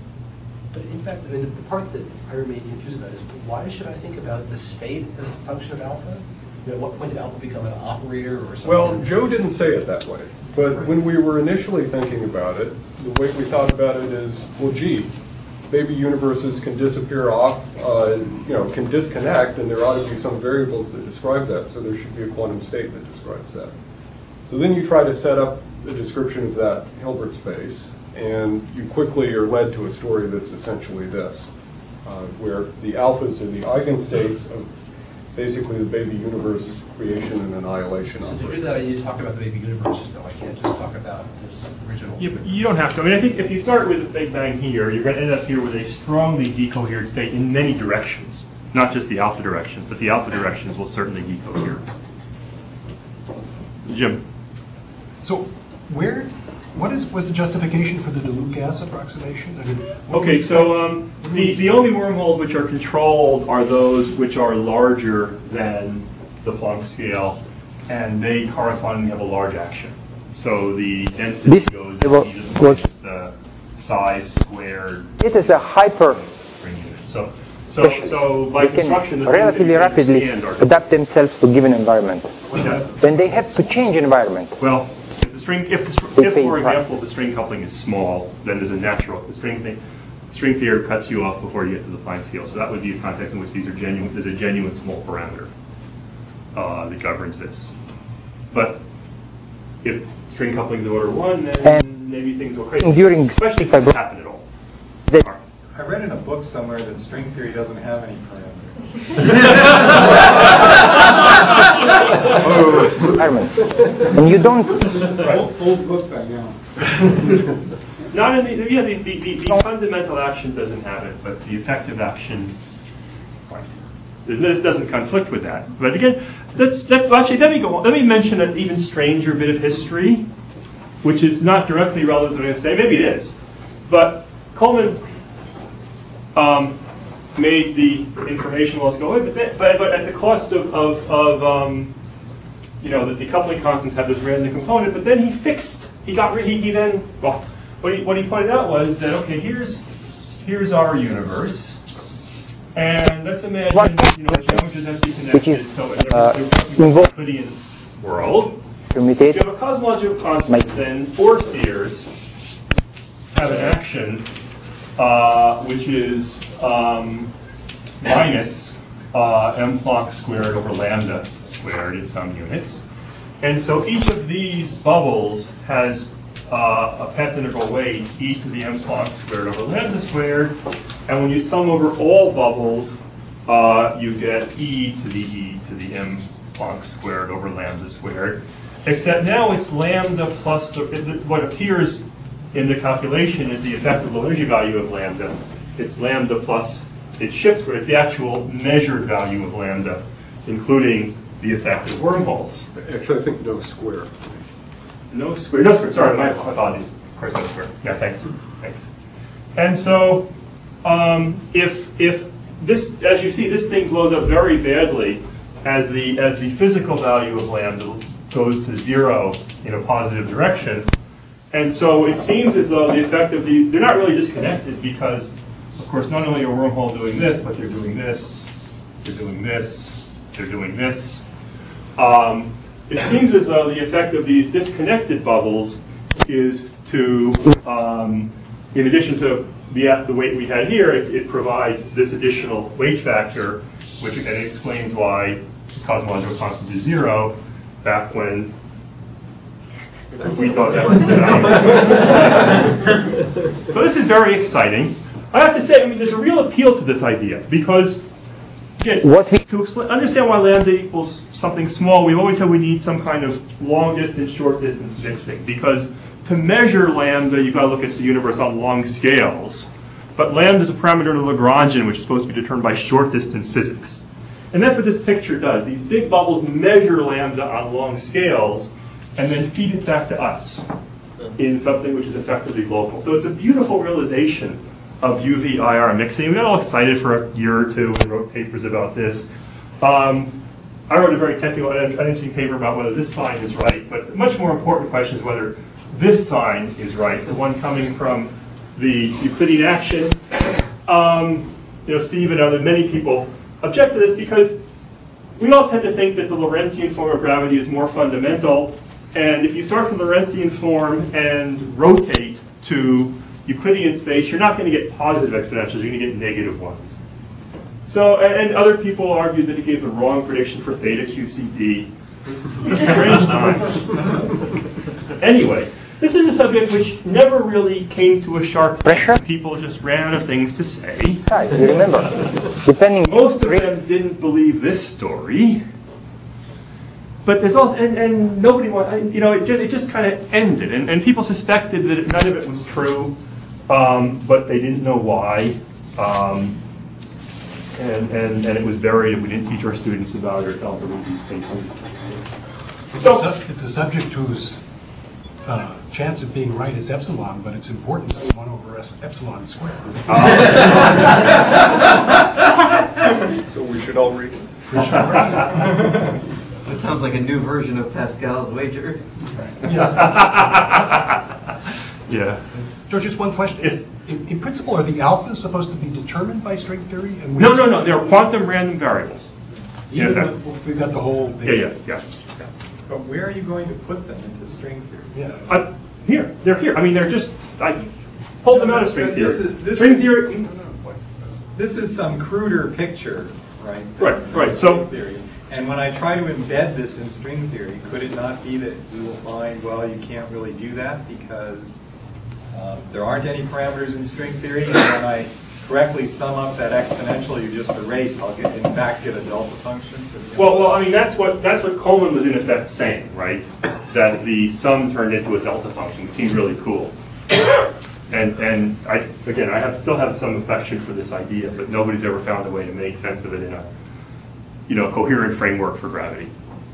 But in fact, I mean, the, the part that I remain confused about is why should I think about the state as a function of alpha? You know, at what point did alpha become an operator or something? Well, Joe didn't say it that way. But when we were initially thinking about it, the way we thought about it is, well, gee, baby universes can disappear off, uh, you know, can disconnect, and there ought to be some variables that describe that, so there should be a quantum state that describes that. So then you try to set up a description of that Hilbert space, and you quickly are led to a story that's essentially this, uh, where the alphas are the eigenstates of basically the baby universe creation and annihilation. So to do that, I need to talk about the baby universes, though. I can't just talk about this original. You, you don't have to. I mean, I think if you start with a Big Bang here, you're going to end up here with a strongly decoherent state in many directions, not just the alpha directions, but the alpha directions will certainly decohere. Jim. So where, what is, was the justification for the DeLuc gas approximation? I mean, what Okay, was- so um, the, the only wormholes which are controlled are those which are larger than the Planck scale, and they correspondingly have a large action. So the density This goes as was- e to the minus the size squared. It is a hyper. string unit. So, so, so by They can construction, the things that relatively you rapidly understand are adapt themselves to given environment. Yeah. Then they have to change environment. Well, if the string, if, the, str- They if pay for price. example, the string coupling is small, then there's a natural the string thing. String theory cuts you off before you get to the Planck scale. So that would be a context in which these are genuine. There's a genuine small parameter uh, that governs this. But if string coupling's order one, then And maybe things go crazy. during Especially if it doesn't happen at all. They- I read in a book somewhere that string theory doesn't have any parameters. environment. And you don't. Old, old book by now. Not in the yeah the, the, the, the fundamental action doesn't have it, but the effective action. Right. This doesn't conflict with that. But again, let's let's actually let me go on. Let me mention an even stranger bit of history, which is not directly relevant to what I'm going to say. Maybe it is, but Coleman um, made the information loss go away, but, then, but, but at the cost of, of, of um, you know, that the coupling constants have this random component, but then he fixed, he got rid, he, he then, well, what he, what he pointed out was that, okay, here's, here's our universe, and let's imagine, you know, geometry is empty connected, so in uh, the Euclidean world, if you have a cosmological constant, then four spheres have an action uh, which is um, minus uh, m Planck squared over lambda squared in some units. And so each of these bubbles has uh, a path integral weight e to the m Planck squared over lambda squared. And when you sum over all bubbles, uh, you get e to the e to the m Planck squared over lambda squared. Except now it's lambda plus the, what appears in the calculation is the effective low energy value of lambda. It's lambda plus its shift square. It's the actual measured value of lambda, including the effective wormholes. Actually, I think no square. No square. No square. Sorry, my apologies. Of course, no square. Yeah, thanks. Thanks. And so, um, if if this, as you see, this thing blows up very badly as the as the physical value of lambda goes to zero in a positive direction. And so it seems as though the effect of these, they're not really disconnected because, of course, not only are wormhole doing this, but they're doing this, they're doing this, they're doing this. Um, it seems as though the effect of these disconnected bubbles is to, um, in addition to the, the weight we had here, it, it provides this additional weight factor, which again explains why the cosmological constant is zero back when we thought that was it. So this is very exciting. I have to say, I mean, there's a real appeal to this idea because, again, what we, to explain, understand why lambda equals something small, we've always said we need some kind of long distance, short distance mixing because to measure lambda, you've got to look at the universe on long scales. But lambda is a parameter of Lagrangian, which is supposed to be determined by short distance physics. And that's what this picture does. These big bubbles measure lambda on long scales and then feed it back to us in something which is effectively local. So it's a beautiful realization of U V I R mixing. We got all excited for a year or two and wrote papers about this. Um, I wrote a very technical, uninteresting paper about whether this sign is right, but the much more important question is whether this sign is right, the one coming from the Euclidean action. Um, you know, Steve and other many people object to this because we all tend to think that the Lorentzian form of gravity is more fundamental. And if you start from the Lorentzian form and rotate to Euclidean space, you're not going to get positive exponentials, you're going to get negative ones. So, and, and other people argued that it gave the wrong prediction for theta Q C D. It's a strange time. Anyway, this is a subject which never really came to a sharp pressure. People just ran out of things to say. Right, you remember. Depending Most of them didn't believe this story. But there's also, and, and nobody wanted, you know, it just, it just kind of ended. And, and people suspected that none of it was true, um, but they didn't know why. Um, and, and, and it was buried, and we didn't teach our students about it or tell them to read these papers. It's, So, a, sub, it's a subject whose uh, chance of being right is epsilon, but its importance is one over s, epsilon squared. So we should all read it. This sounds like a new version of Pascal's wager. Yes. Yeah. George, just one question. It's, in, in principle, are the alphas supposed to be determined by string theory? And no, no, no. They're quantum random variables. Even Yeah, if we've got the whole thing. Yeah, yeah, yeah. But where are you going to put them into string theory? Yeah. Uh, here, they're here. I mean, they're just, I pulled them out of string But theory. this is- this string is- theory. This is some cruder picture, right? Right, than right, string so- theory. And when I try to embed this in string theory, could it not be that we will find, well, you can't really do that because um, there aren't any parameters in string theory, and when I correctly sum up that exponential you just erased, I'll get, in fact, get a delta function? For the Well, well, I mean, that's what that's what Coleman was in effect saying, right? That the sum turned into a delta function, which seemed really cool. And and I again, I have still have some affection for this idea, but nobody's ever found a way to make sense of it in a, you know, coherent framework for gravity.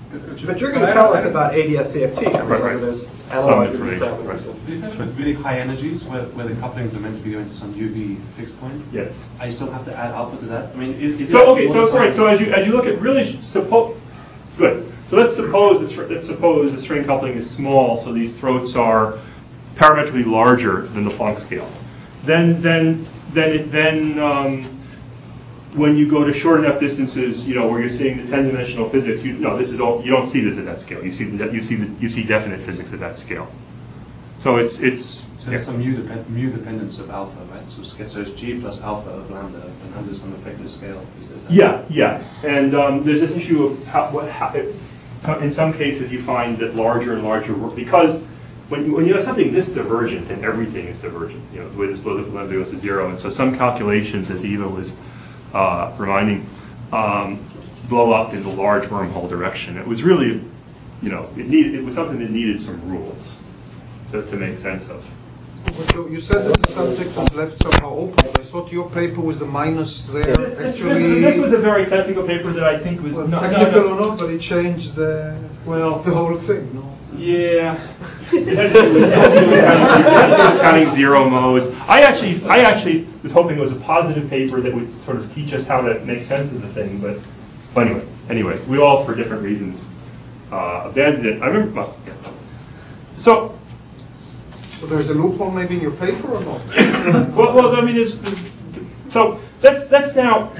But you're going to tell us about A D S C F T, I mean, Right, whether right. there's Some analyzing these information, parameters. right. Do you have at really high energies where, where the couplings are meant to be going to some U V fixed point? Yes. I still have to add alpha to that? I mean, is, is So, it okay, all so, the sorry, time- so as you, as you look at really, suppo, good. So let's suppose, it's, let's suppose the string coupling is small, so these throats are parametrically larger than the Planck scale. Then, then, then, it, then, um, when you go to short enough distances, you know, where you're seeing the ten-dimensional physics, you no, this is all. You don't see this at that scale. You see, the, you see, the, you see definite physics at that scale. So it's it's. So there's some mu, depend, mu dependence of alpha, right? So so it's g plus alpha of lambda, and then there's some effective scale. Is, is that Yeah, yeah. And um, there's this issue of how, what, how it, so in some cases you find that larger and larger, because when you, when you have something this divergent, and everything is divergent, you know, the way this goes up, lambda goes to zero, and so some calculations, as Eva was uh, reminding, um, blow up in the large wormhole direction. It was really, you know, it needed, it was something that needed some rules to, to make sense of. But you, you said that the subject was left somehow open. I thought your paper was the minus there. This, this, Actually, this, this was a very technical paper that I think was well, no, technical no, no. or not, but it changed the well the whole thing. No? Yeah, it had to do with, it had to do with counting, it had to do with counting zero modes. I actually, I actually was hoping it was a positive paper that would sort of teach us how to make sense of the thing. But, but anyway, anyway, we all, for different reasons, uh, abandoned it. I remember. Well, yeah. So. So there's a loophole maybe in your paper or not? well, well, I mean, there's, there's, so that's that's now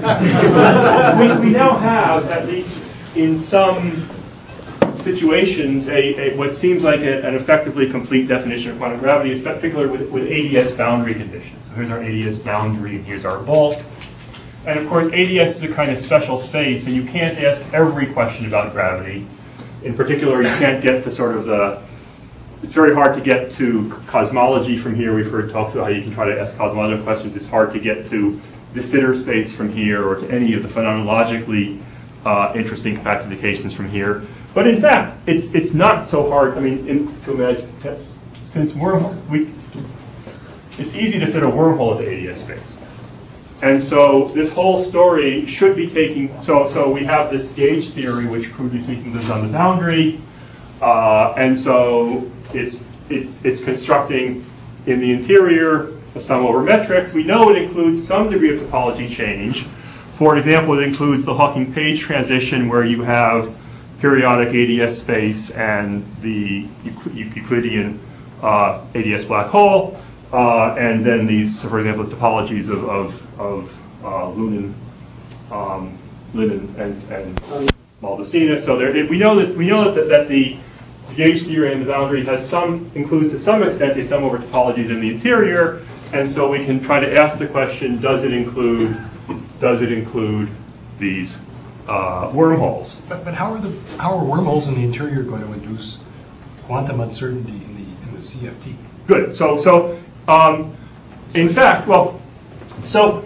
we, we now have, at least in some situations, a, a what seems like a, an effectively complete definition of quantum gravity, in particular with, with A D S boundary conditions. So here's our A D S boundary, and here's our bulk. And of course, A D S is a kind of special space, and you can't ask every question about gravity. In particular, you can't get to sort of the It's very hard to get to cosmology from here. We've heard talks about how you can try to ask cosmological questions. It's hard to get to de Sitter space from here, or to any of the phenomenologically uh, interesting compactifications from here. But in fact, it's it's not so hard. I mean, in, to imagine, since wormhole, we, it's easy to fit a wormhole into A D S space. And so this whole story should be taking. So so we have this gauge theory, which crudely speaking lives on the boundary, uh, and so. It's, it's, it's constructing in the interior a sum over metrics. We know it includes some degree of topology change. For example, it includes the Hawking-Page transition where you have periodic A D S space and the Euclidean uh, A D S black hole, uh, and then these, so for example, the topologies of, of, of uh, Lunin, um, Lunin and, and Maldacena. So there, we know that we know that, that the The gauge theory and the boundary has some, includes to some extent a sum over topologies in the interior, and so we can try to ask the question: Does it include, does it include these uh, wormholes? But, but how are the how are wormholes in the interior going to induce quantum uncertainty in the in the C F T? Good. So so um, in fact, well, so.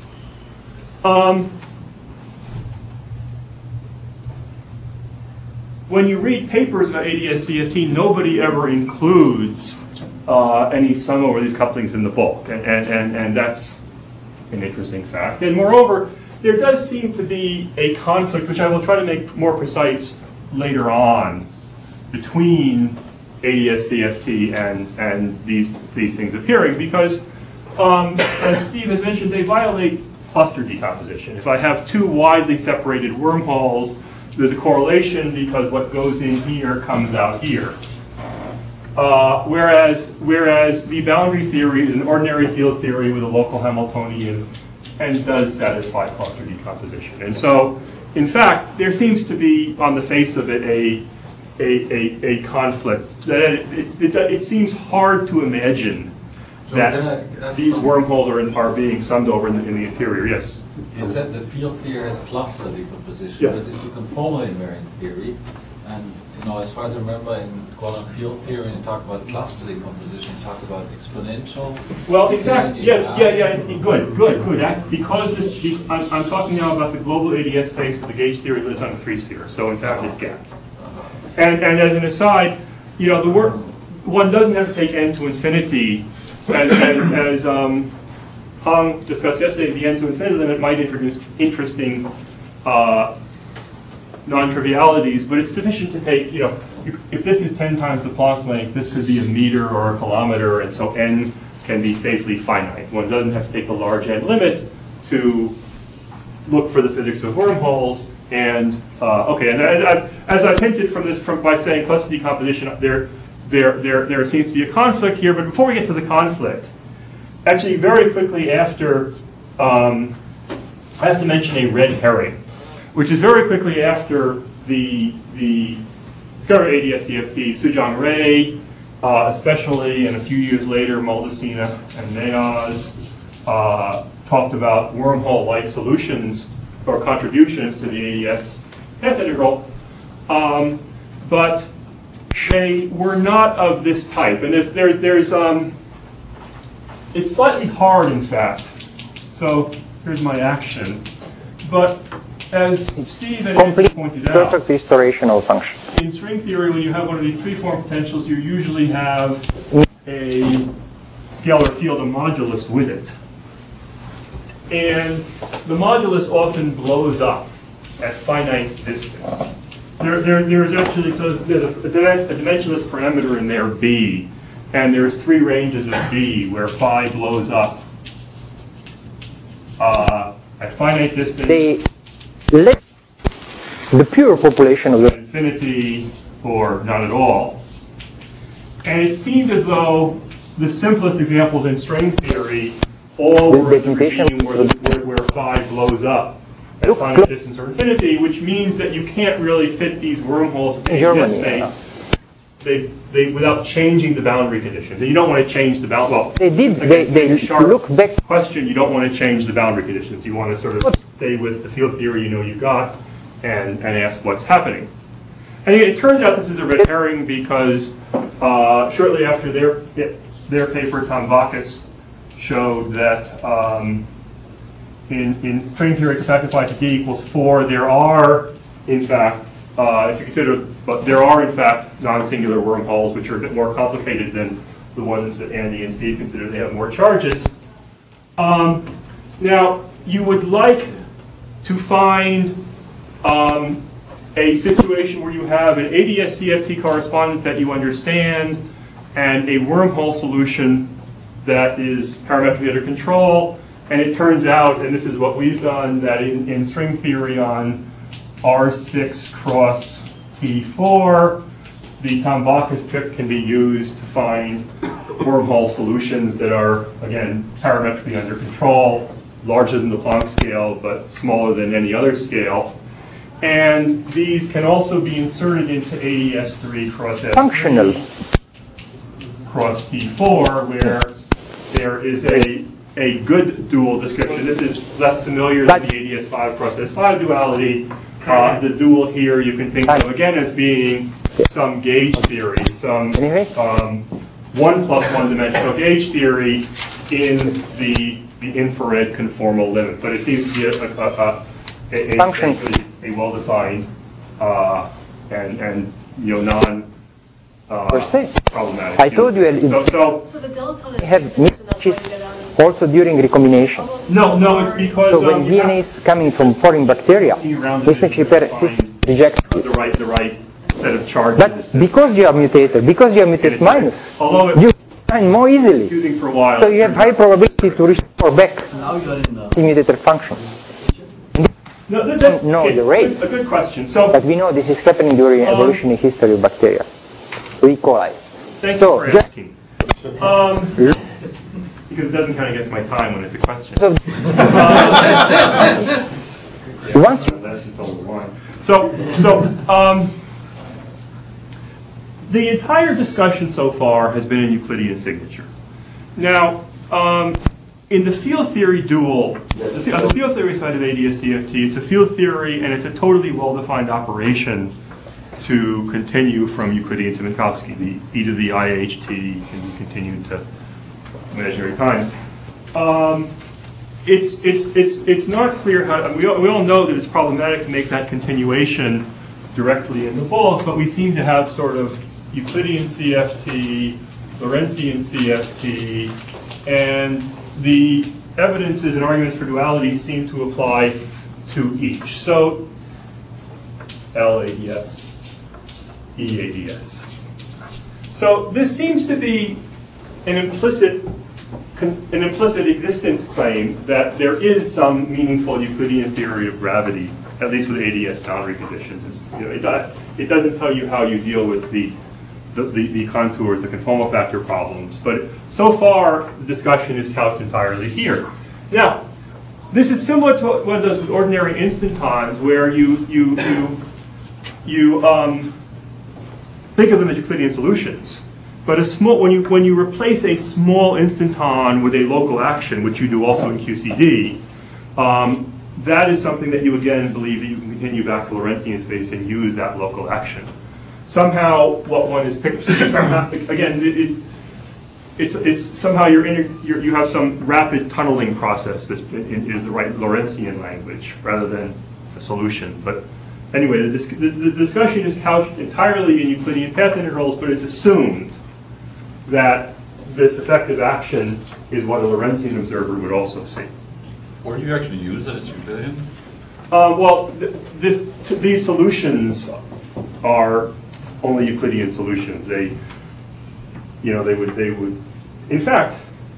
Um, When you read papers about A D S C F T, nobody ever includes uh, any sum over these couplings in the bulk, and, and, and, and that's an interesting fact. And moreover, there does seem to be a conflict, which I will try to make more precise later on, between A D S C F T and, and these, these things appearing, because um, as Steve has mentioned, they violate cluster decomposition. If I have two widely separated wormholes, there's a correlation because what goes in here comes out here. Uh, whereas, whereas the boundary theory is an ordinary field theory with a local Hamiltonian and does satisfy cluster decomposition. And so, in fact, there seems to be, on the face of it, a a, a, a conflict. That it, it's, it, it seems hard to imagine So that these wormholes are, in, are being summed over in the, in the interior. Yes? You said the field theory has cluster decomposition, Yeah. but it's a conformal invariant theory. And you know, as far as I remember, in quantum field theory, when you talk about cluster decomposition, you talk about exponential. Well, exactly. Yeah, yeah, yeah. Good, good, good. That, because this, I'm, I'm talking now about the global A D S space, but the gauge theory lives on a free sphere. So in fact, it's gapped. And and as an aside, you know, the work one doesn't have to take n to infinity, as as, as um, Hong discussed yesterday. The n to infinity limit might introduce interesting uh, non-trivialities, but it's sufficient to take, you know, if this is ten times the Planck length, this could be a meter or a kilometer, and so n can be safely finite. One doesn't have to take the large n limit to look for the physics of wormholes. And uh, okay, and as I've, as I've hinted from this, from by saying cluster decomposition, there, there, there, there seems to be a conflict here. But before we get to the conflict, actually, very quickly after, um, I have to mention a red herring, which is very quickly after the the discovery of A D S C F T. Sujong Ray, uh, especially, and a few years later, Moldesina and Nayaz uh, talked about wormhole-like solutions or contributions to the A D S path integral, um, but they were not of this type. And there's, there's, there's, um, it's slightly hard, in fact. So here's my action. But as Steve and Anthony pointed out, perfect restoration of function. In string theory, when you have one of these three-form potentials, you usually have a scalar field, a modulus with it. And the modulus often blows up at finite distance. There, there, there's actually, so there's a, a dimensionless parameter in there, B, and there's three ranges of B where phi blows up uh, at finite distance. The, the pure population of the infinity or not at all. And it seemed as though the simplest examples in string theory all were at the regime where, the, where, where phi blows up at finite distance or infinity, which means that you can't really fit these wormholes in this space they, they, without changing the boundary conditions. And you don't want to change the boundary. Well, they did. Again, they they sharp look back. Question: you don't want to change the boundary conditions. You want to sort of stay with the field theory you know you got, and and ask what's happening. And it turns out this is a red herring because uh, shortly after their their paper, Tom Bacchus showed that um, in, in string theory compactified to D equals four, there are, in fact, uh, if you consider, but there are, in fact, non-singular wormholes, which are a bit more complicated than the ones that Andy and Steve consider. They have more charges. Um, now, you would like to find um, a situation where you have an A D S C F T correspondence that you understand and a wormhole solution that is parametrically under control. And it turns out, and this is what we've done, that in, in string theory on R six cross T four, the Tom Bacchus trick can be used to find wormhole solutions that are, again, parametrically under control, larger than the Planck scale, but smaller than any other scale. And these can also be inserted into A D S three cross S three functional cross T four, where there is a a good dual description. This is less familiar than the A D S five cross S five duality. Uh, the dual here you can think of again as being some gauge theory, some um, one plus one dimensional gauge theory in the the infrared conformal limit. But it seems to be a, a, a, a, function. a, a well-defined uh, and and you know non uh, per se. problematic. I told you So, so, So the dilaton is have mismatches also during recombination. no, no, it's because So when um, D N A is coming from foreign bacteria, mismatch pair system rejects the right the right set of charges. But because you are mutated, because you are mutated minus, although you find more easily. Using for a while. So you have high probability to restore back Now you are in uh, the mutated functions. No, that, that, No, okay, the rate. A good question. So, But we know this is happening during um, evolutionary history of bacteria. E. coli. thank so you for just asking. Um, because it doesn't count against my time when it's a question. So, uh, once So, so um, the entire discussion so far has been in Euclidean signature. Now, um, in the field theory dual, the, on the field theory side of A D S C F T, it's a field theory and it's a totally well-defined operation to continue from Euclidean to Minkowski. The e to the I H T can be continued to imaginary times. Um, it's it's it's it's not clear how. We all, we all know that it's problematic to make that continuation directly in the bulk, but we seem to have sort of Euclidean C F T, Lorentzian C F T, and the evidences and arguments for duality seem to apply to each. So L A D S, E A D S. So this seems to be an implicit an implicit existence claim that there is some meaningful Euclidean theory of gravity, at least with A D S boundary conditions. It's, you know, it, it doesn't tell you how you deal with the the, the the contours, the conformal factor problems, but so far the discussion is couched entirely here. Now, this is similar to what one does with ordinary instantons, where you you you you um, think of them as Euclidean solutions. But a small, when you when you replace a small instanton with a local action, which you do also in Q C D, um, that is something that you again believe that you can continue back to Lorentzian space and use that local action. Somehow, what one is picturing, somehow, again, it, it, it's it's somehow you're, in, you're you have some rapid tunneling process that is the right Lorentzian language rather than a solution. But anyway, the, the, the discussion is couched entirely in Euclidean path integrals, but it's assumed that this effective action is what a Lorentzian observer would also see. Or do you actually use that as Euclidean? Uh, well, th- this, t- these solutions are only Euclidean solutions. They, you know, they would, they would, in fact,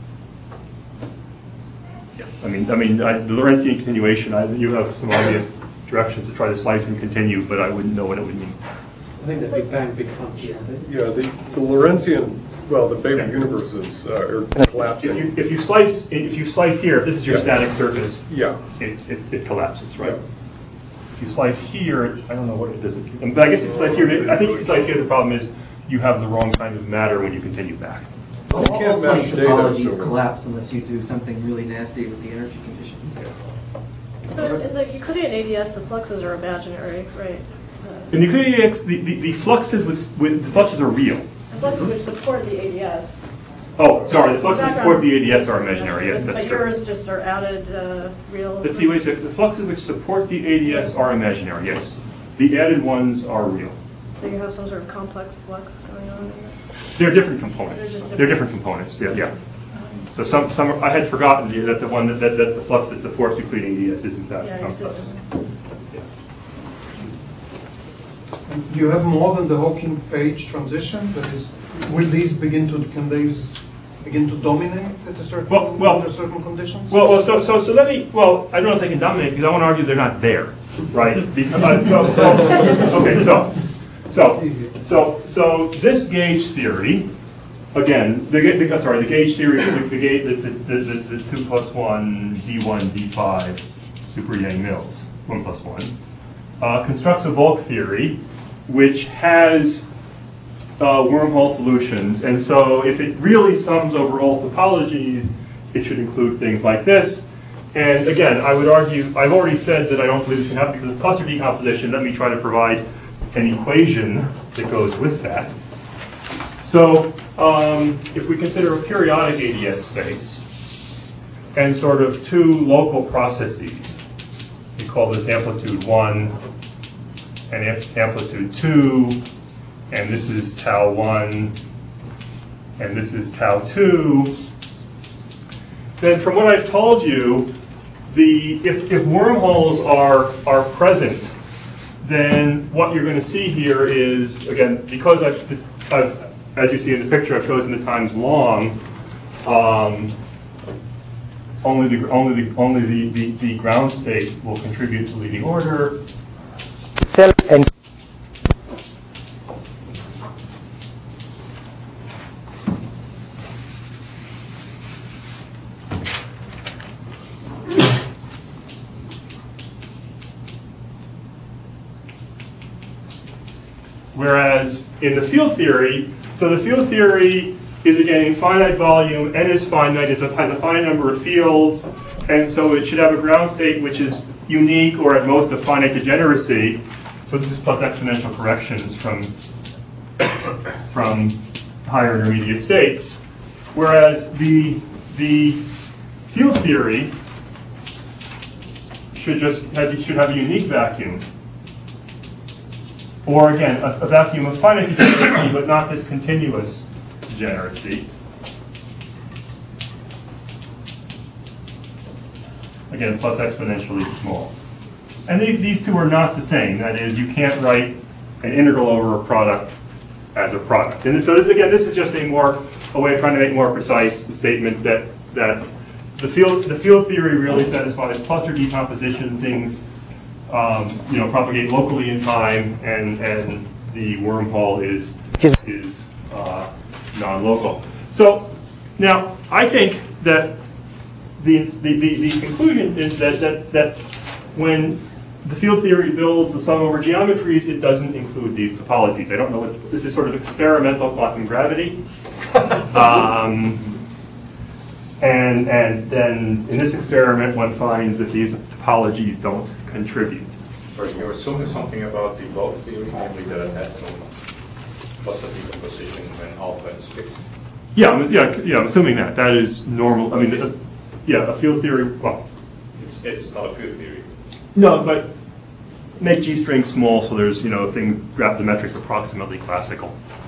yeah, I mean, I mean, I, the Lorentzian continuation. I, you have some obvious directions to try to slice and continue, but I wouldn't know what it would mean. I think the Big Bang, Big Crunch. Yeah, the, the Lorentzian, well, the baby universes uh, are collapsing. If you if you slice if you slice here, if this is your Yeah. static surface, yeah, it, it, it collapses, right? Yeah. If you slice here, I don't know what it does. But I guess if you slice here, I think if you slice here, the problem is you have the wrong kind of matter when you continue back. All, all can't funny match data, topologies so- collapse unless you do something really nasty with the energy conditions. So in the Euclidean A D S, the fluxes are imaginary, right? In the Euclidean A D S, the, the, the fluxes with, with the fluxes are real. The fluxes which support the A D S. Oh, sorry, the fluxes which support the A D S are imaginary. Yes, that's But true. yours just are added uh, real. Let's see, wait a second. The fluxes which support the A D S are imaginary. Yes, the added ones are real. So you have some sort of complex flux going on in there? They're different components. They're just They're different components. Yeah, yeah. So some, some I had forgotten that the one that, that, that the flux that supports Euclidean A D S is in fact Yeah, you said complex. this. Do you have more than the Hawking page transition? That is, will these begin to can these begin to dominate at a certain Well, well, under certain conditions? Well, well, so so so let me. Well, I don't know if they can dominate because I want to argue they're not there, right? Because, uh, so, so okay, so so so so this gauge theory, again, the, the sorry, the gauge theory, the, the gauge, the, the, the, the two plus one d one d five super Yang Mills one plus one uh, constructs a bulk theory which has Uh, wormhole solutions, and so if it really sums over all topologies, it should include things like this. And again, I would argue, I've already said that I don't believe this can happen because of cluster decomposition. Let me try to provide an equation that goes with that. So um, if we consider a periodic A D S space and sort of two local processes, we call this amplitude one and amplitude two, and this is tau one, and this is tau two, then from what I've told you, the if, if wormholes are are present, then what you're going to see here is, again, because I've, I've as you see in the picture, I've chosen the times long, um, only the only the only the, the, the ground state will contribute to leading order. Cell and Whereas in the field theory, so the field theory is again in finite volume, n is finite, it has a finite number of fields, and so it should have a ground state which is unique or at most a finite degeneracy. So this is plus exponential corrections from, from higher intermediate states. Whereas the, the field theory should just has, should have a unique vacuum. Or again, a, a vacuum of finite degeneracy, but not this continuous degeneracy. Again, plus exponentially small. and these, these two are not the same. That is, you can't write an integral over a product as a product. And so this, again, this is just a more a way of trying to make more precise the statement that that the field the field theory really satisfies cluster decomposition. Things um, you know propagate locally in time, and and the wormhole is is uh, non-local. So now I think that the the, the, the conclusion is that that that when the field theory builds the sum over geometries, it doesn't include these topologies. I don't know what this is, sort of experimental quantum gravity. Um, and and then in this experiment, one finds that these topologies don't contribute. Or you're assuming something about the bulk theory, namely that it has some cluster decomposition when alpha is fixed. Yeah, I'm, yeah, yeah. I'm assuming that that is normal. I mean, uh, yeah, a field theory. Well, it's it's not a field theory. No, but make G strings small so there's, you know, things, graph the metrics approximately classical.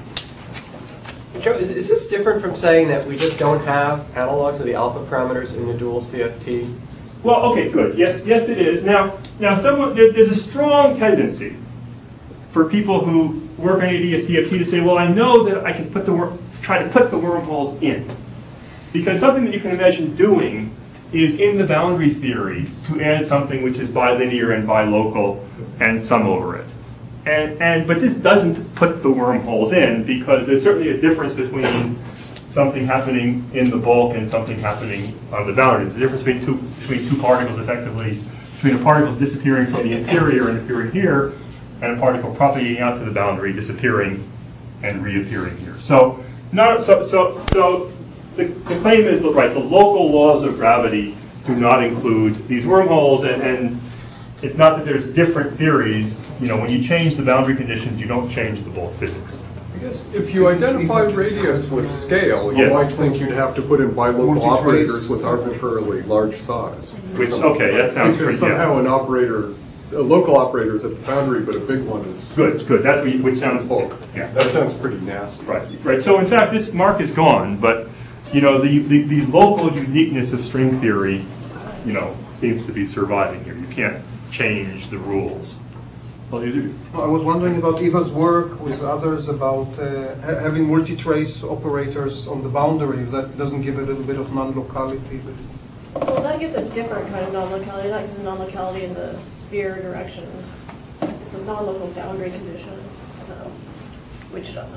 Joe, is, is this different from saying that we just don't have analogs of the alpha parameters in the dual C F T? Well, okay, good. Yes, yes, it is. Now, now, someone there, there's a strong tendency for people who work on A D S C F T to say, well, I know that I can put the wor- try to put the wormholes in, because something that you can imagine doing is in the boundary theory to add something which is bilinear and bilocal and sum over it. And, and but this doesn't put the wormholes in, because there's certainly a difference between something happening in the bulk and something happening on the boundary. There's a difference between two, between two particles effectively, between a particle disappearing from the interior and appearing here, and a particle propagating out to the boundary, disappearing and reappearing here. So, not, so, so, so The, the claim is, right, the local laws of gravity do not include these wormholes, and, and it's not that there's different theories. You know, when you change the boundary conditions, you don't change the bulk physics. I guess if you identify radius with scale, you Yes. might think you'd have to put in bilocal operators with arbitrarily large size. Which, okay, that sounds because pretty, yeah. somehow an operator, a local operator is at the boundary, but a big one is Good, good. That's what you, which sounds bulk. Yeah, that sounds pretty nasty. Right, right. So in fact, this mark is gone, but you know, the, the, the local uniqueness of string theory, you know, seems to be surviving here. You can't change the rules. Well, you do. No, I was wondering about Eva's work with others about uh, ha- having multi-trace operators on the boundary. If that doesn't give a little bit of non-locality. But Well, that gives a different kind of non-locality. That gives a non-locality in the sphere directions. It's a non-local boundary condition, um, which uh,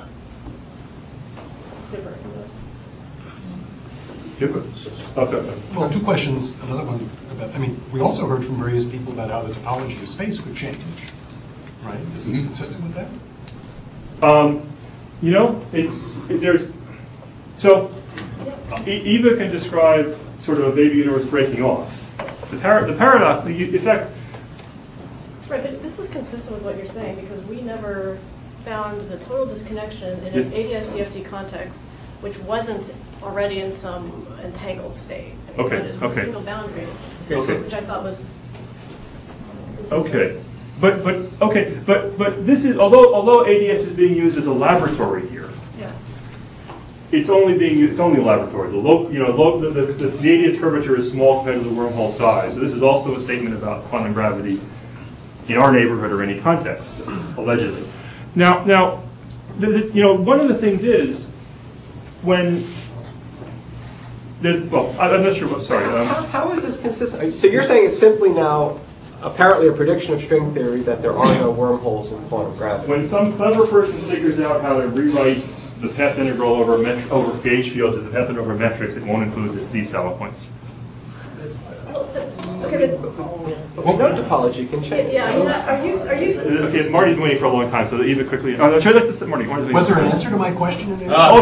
different from this. Oh, sorry. Well, two questions. Another one about, I mean, we also heard from various people about how the topology of space could change, right? Is this Mhm. consistent with that? Um, you know, it's it, there's so e- Eva can describe sort of a baby universe breaking off. The, par- the paradox, the in fact, Right, but this is consistent with what you're saying, because we never found the total disconnection in Yes. an A D S C F T context, which wasn't already in some entangled state. I mean, Okay, that is with okay. a single boundary, Okay. which I thought was okay, but but okay, but but this is although although A D S is being used as a laboratory here. Yeah. It's only being it's only a laboratory. The low, you know, low, the, the, the, the A D S curvature is small compared to the wormhole size. So this is also a statement about quantum gravity in our neighborhood or any context, allegedly. Now, now, there's a, you know, one of the things is when there's well, I, I'm not sure what. Sorry. Um, how, how is this consistent? So you're saying it's simply now apparently a prediction of string theory that there are no wormholes in quantum gravity. When some clever person figures out how to rewrite the path integral over met- over gauge fields as a path integral over metrics, it won't include this, these Sala points. Okay, but no topology can change. Yeah, I mean, are you are you? Okay, Marty's been waiting for a long time, so even quickly. Oh, no, should I let this, Marty? Marty's Was there an answer to my question in there? Oh,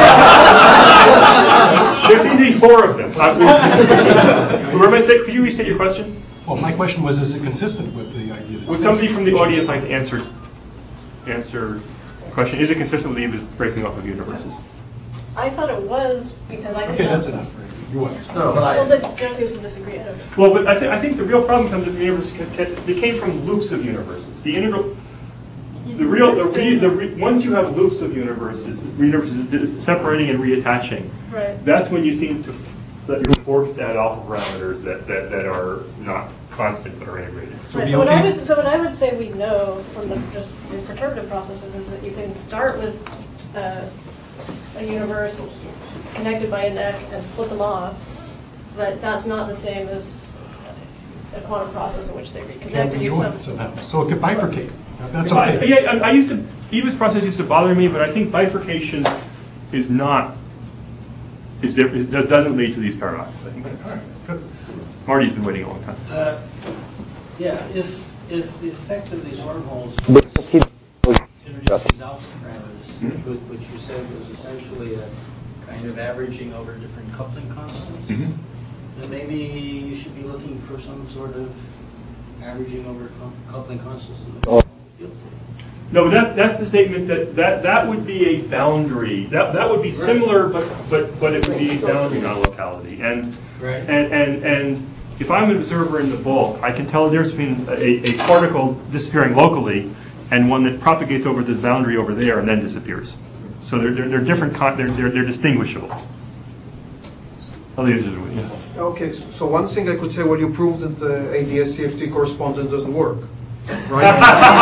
sorry. There seem to be four of them. Remember, I said, could you restate your question? Well, my question was: is it consistent with the idea that Would somebody from the audience like to answer answer the question? Is it consistent with the breaking up of universes? I thought it was because I. Okay, that's enough. You was. No, but I. Well, but Joe seems to disagree. I don't know. Well, but I, th- I think the real problem comes from the universe. They came from loops of universes. The integral, the real, the, re, the re, once you have loops of universes, universes separating and reattaching. Right. That's when you seem to f- that you're forced to add alpha parameters that, that, that are not constant that are integrated. Right, so what I would, so what I would say we know from the, just these perturbative processes is that you can start with uh, a universe connected by a neck and split them off, but that's not the same as a quantum process in which they reconnect. Can be You joined some- somehow. So it could bifurcate. That's I- okay. Yeah, I, I used to, Eva's process used to bother me, but I think bifurcation is not, is, there, is doesn't lead to these paradoxes. I think that's good. Marty's been waiting a long time. Uh, yeah, if if the effect of these wormholes They introduce these alpha parameters, which, which you said was essentially a kind of averaging over different coupling constants, Mhm. then maybe you should be looking for some sort of averaging over com- coupling constants in the field. No, but that's that's the statement that, that that would be a boundary. That that would be similar, but but but it would be a boundary non-locality. And Right. and and and if I'm an observer in the bulk, I can tell the difference between a, a particle disappearing locally and one that propagates over the boundary over there and then disappears. So they're they're, they're different. Con- they're, they're they're distinguishable. Oh, these are yeah. Okay, so one thing I could say, well, you proved that the A D S C F T correspondence doesn't work, right?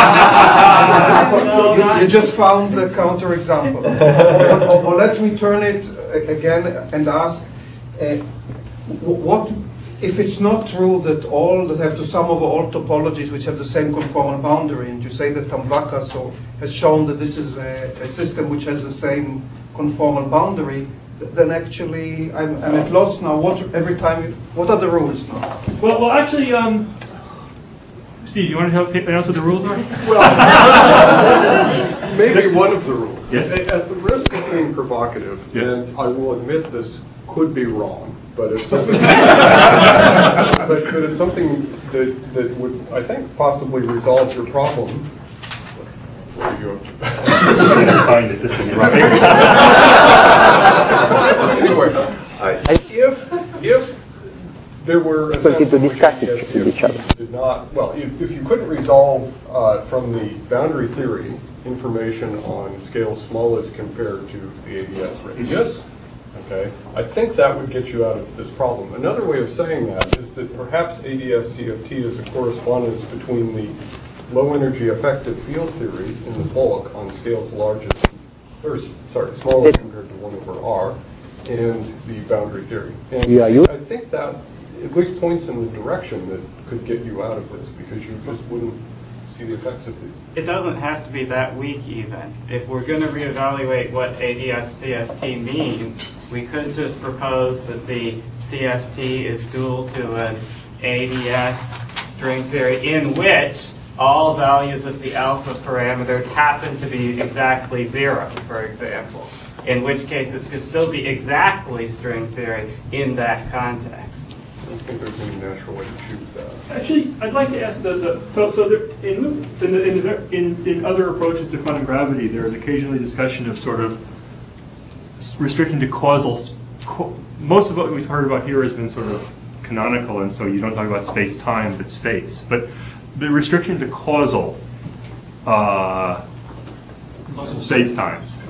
you, you just found the counterexample. or, or, or let me turn it again and ask, uh, what if it's not true that all that have to sum over all topologies which have the same conformal boundary, and you say that Tamvaka so has shown that this is a, a system which has the same conformal boundary, then actually I'm, I'm at loss now. What every time? You, what are the rules now? Well, well, actually, um, Steve, you want to help t- announce what the rules are? Well, maybe one of the rules. Yes. At, at the risk of being provocative, Yes. and I will admit this could be wrong, but it's something. but, but it's something that that would, I think, possibly resolve your problem. What are you up to? Find this. This can be right. Anyway, I, if if there were a People sense to in which discuss it A D S with each other. did not, well, if, if you couldn't resolve uh, from the boundary theory information on scales small as compared to the A D S radius, okay, I think that would get you out of this problem. Another way of saying that is that perhaps A D S C F T is a correspondence between the low energy effective field theory in the bulk on scales large as, or sorry, small as compared to one over R, and the boundary theory. And Yeah, you- I think that at least points in the direction that could get you out of this, because you just wouldn't see the effects of it. It doesn't have to be that weak even. If we're going to reevaluate what A D S C F T means, we could just propose that the C F T is dual to an A D S string theory in which all values of the alpha parameters happen to be exactly zero, for example. In which case it could still be exactly string theory in that context. I don't think there's any natural way to choose that. Actually, I'd like to ask the, the so so there, in, in, the, in, the, in in other approaches to quantum gravity, there is occasionally discussion of sort of restricting to causal. Most of what we've heard about here has been sort of canonical, and so you don't talk about space-time, but space. But the restriction to causal uh, space-times.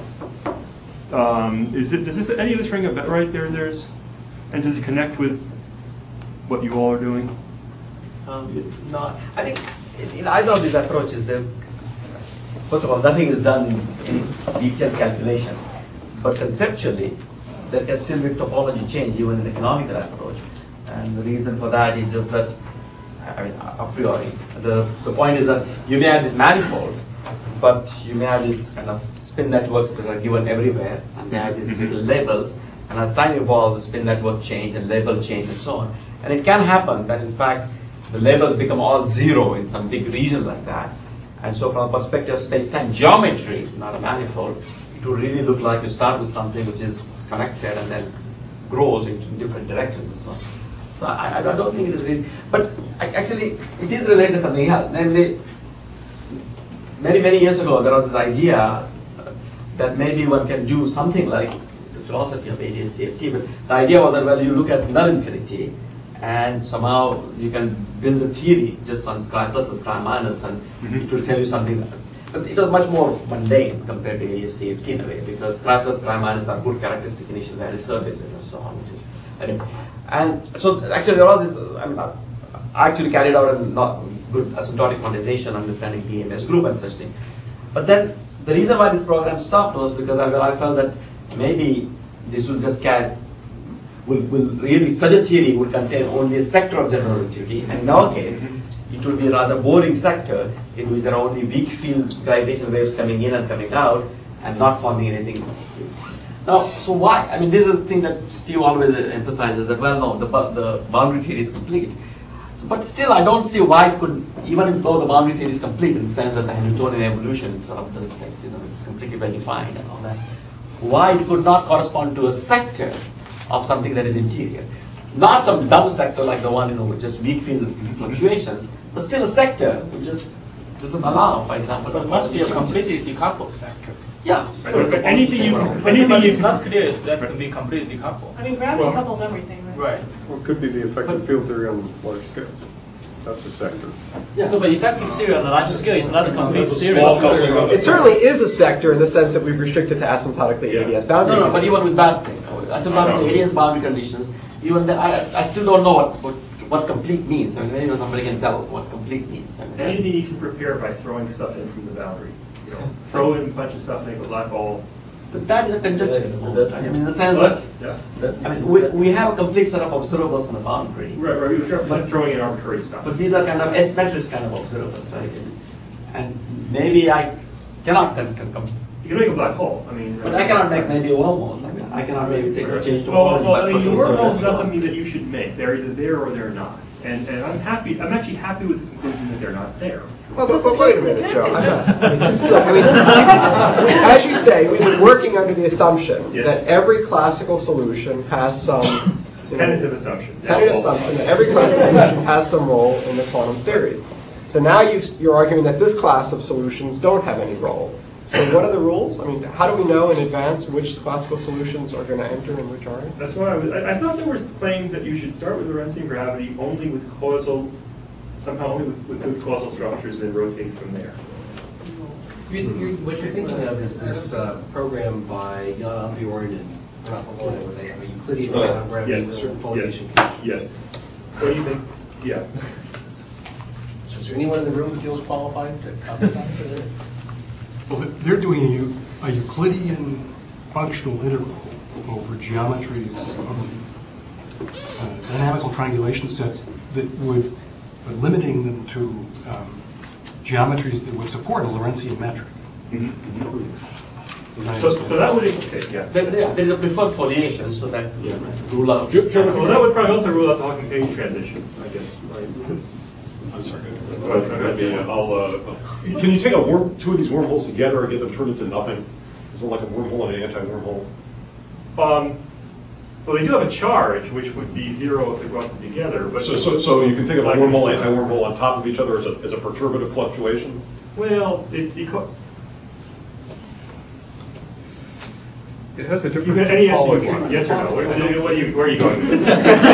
Um, is it? Does this any of this ring a bell right there? There's, and does it connect with what you all are doing? Um, no, I think in, in either of these approaches, there, first of all, nothing is done in detailed calculation, but conceptually, there can still be topology change even in the canonical approach. And the reason for that is just that, I mean, a priori, the, the point is that you may have this manifold, but you may have these kind of spin networks that are given everywhere, and they have these little labels, and as time evolves, the spin network change and label change and so on. And it can happen that, in fact, the labels become all zero in some big region like that. And so from a perspective of space-time geometry, not a manifold, it would really look like you start with something which is connected and then grows into different directions. So, so I, I don't think it is really, but I, actually it is related to something else. Namely, many, many years ago, there was this idea that maybe one can do something like the philosophy of A D S C F T, but the idea was that, well, you look at null infinity, and somehow you can build a theory just on square plus and square minus, and mm-hmm. it will tell you something. But it was much more mundane compared to A D S C F T in a way, because square plus, square minus are good characteristic initial value surfaces and so on, which is, and so actually there was this, I mean, actually carried out a not good asymptotic quantization, understanding P M S group and such thing. But then the reason why this program stopped was because I, I felt that maybe this will just carry, will, will really, such a theory would contain only a sector of general relativity, and in our case, it will be a rather boring sector in which there are only weak field gravitational waves coming in and coming out and not forming anything. Now, so why? I mean, this is the thing that Steve always emphasizes, that, well, no, the, the boundary theory is complete. So, but still, I don't see why it could, even though the boundary theory is complete in the sense that the Hamiltonian evolution sort of does, like, you know, it's completely well defined and all that, why it could not correspond to a sector of something that is interior. Not some dumb sector like the one, you know, with just weak field fluctuations, but still a sector which just doesn't allow, for example. But it must be a completely decoupled sector. Yeah. But, but anything you, anything anything is not clear is that can be completely decoupled. I mean, gravity Well- couples everything, right? Right. Well, it could be the effective field theory on large scales. That's a sector. Yeah. No, but effective theory on a large scale is not a complete theory. It certainly is a sector in the sense that we've restricted to asymptotically A D S boundary. No, no, but even with that thing, asymptotically A D S boundary conditions, even then, I, I still don't know what, what, what complete means. I mean, maybe somebody can tell what complete means. I mean, anything you can prepare by throwing stuff in from the boundary. You know, throw in a bunch of stuff, make a black hole. But that is a conjecture. Yeah, I mean, in the sense but, that, yeah. I mean, we, we have a complete set of observables on the boundary. Right, right. We were but, throwing in arbitrary stuff. But these are kind of S-matrix kind of observables, right? And, and maybe I cannot con- con- com- You can make a black hole. I mean, but I cannot make maybe wormholes like that. I cannot maybe take a change to well, wormholes. well, I mean, the but wormholes so- is not something that you should make. They're either there or they're not. And and I'm happy. I'm actually happy with the conclusion that they're not there. Well, but, but wait a minute, Joe. I'm not, I mean, look, I mean, as you say, we've been working under the assumption Yes. that every classical solution has some you know, Tentative assumption. tentative assumption that every classical solution has some role in the quantum theory. So now you've, you're arguing that this class of solutions don't have any role. So what are the rules? I mean, how do we know in advance which classical solutions are going to enter and which aren't? That's why I, was, I, I thought there was claims that you should start with Lorentzian gravity only with causal, somehow only with, with good causal structures, and then rotate from there. You, you, what you're thinking of is this uh, program by Jan Ambjorn and Ralph Malloy, where they have a Euclidean Uh, quantum gravity yes, with certain yes, foliation conditions. yes. What do you think? Yeah. So is there anyone in the room who feels qualified to comment on it? Well, they're doing a, Eu- a Euclidean functional integral over geometries, over uh, dynamical triangulation sets that would, but limiting them to um, geometries that would support a Lorentzian metric. Mm-hmm. So, so that would, okay, yeah. There, there, there is a preferred foliation, so that yeah, rule out. Well, that would probably also rule out the Hawking Page transition, I guess, right? Because I'm sorry. Uh, maybe I'll, uh, can you take a worm, two of these wormholes together and get them turned into nothing? Is there like a wormhole and an anti-wormhole? Um, well, they do have a charge, which would be zero if they brought them together. But So, so, so you can think of a wormhole, anti-wormhole on top of each other as a, as a perturbative fluctuation? Well, it, it, co- It has a you different can, any topology. answer, yes or no? Where, where, are you, where are you going with this?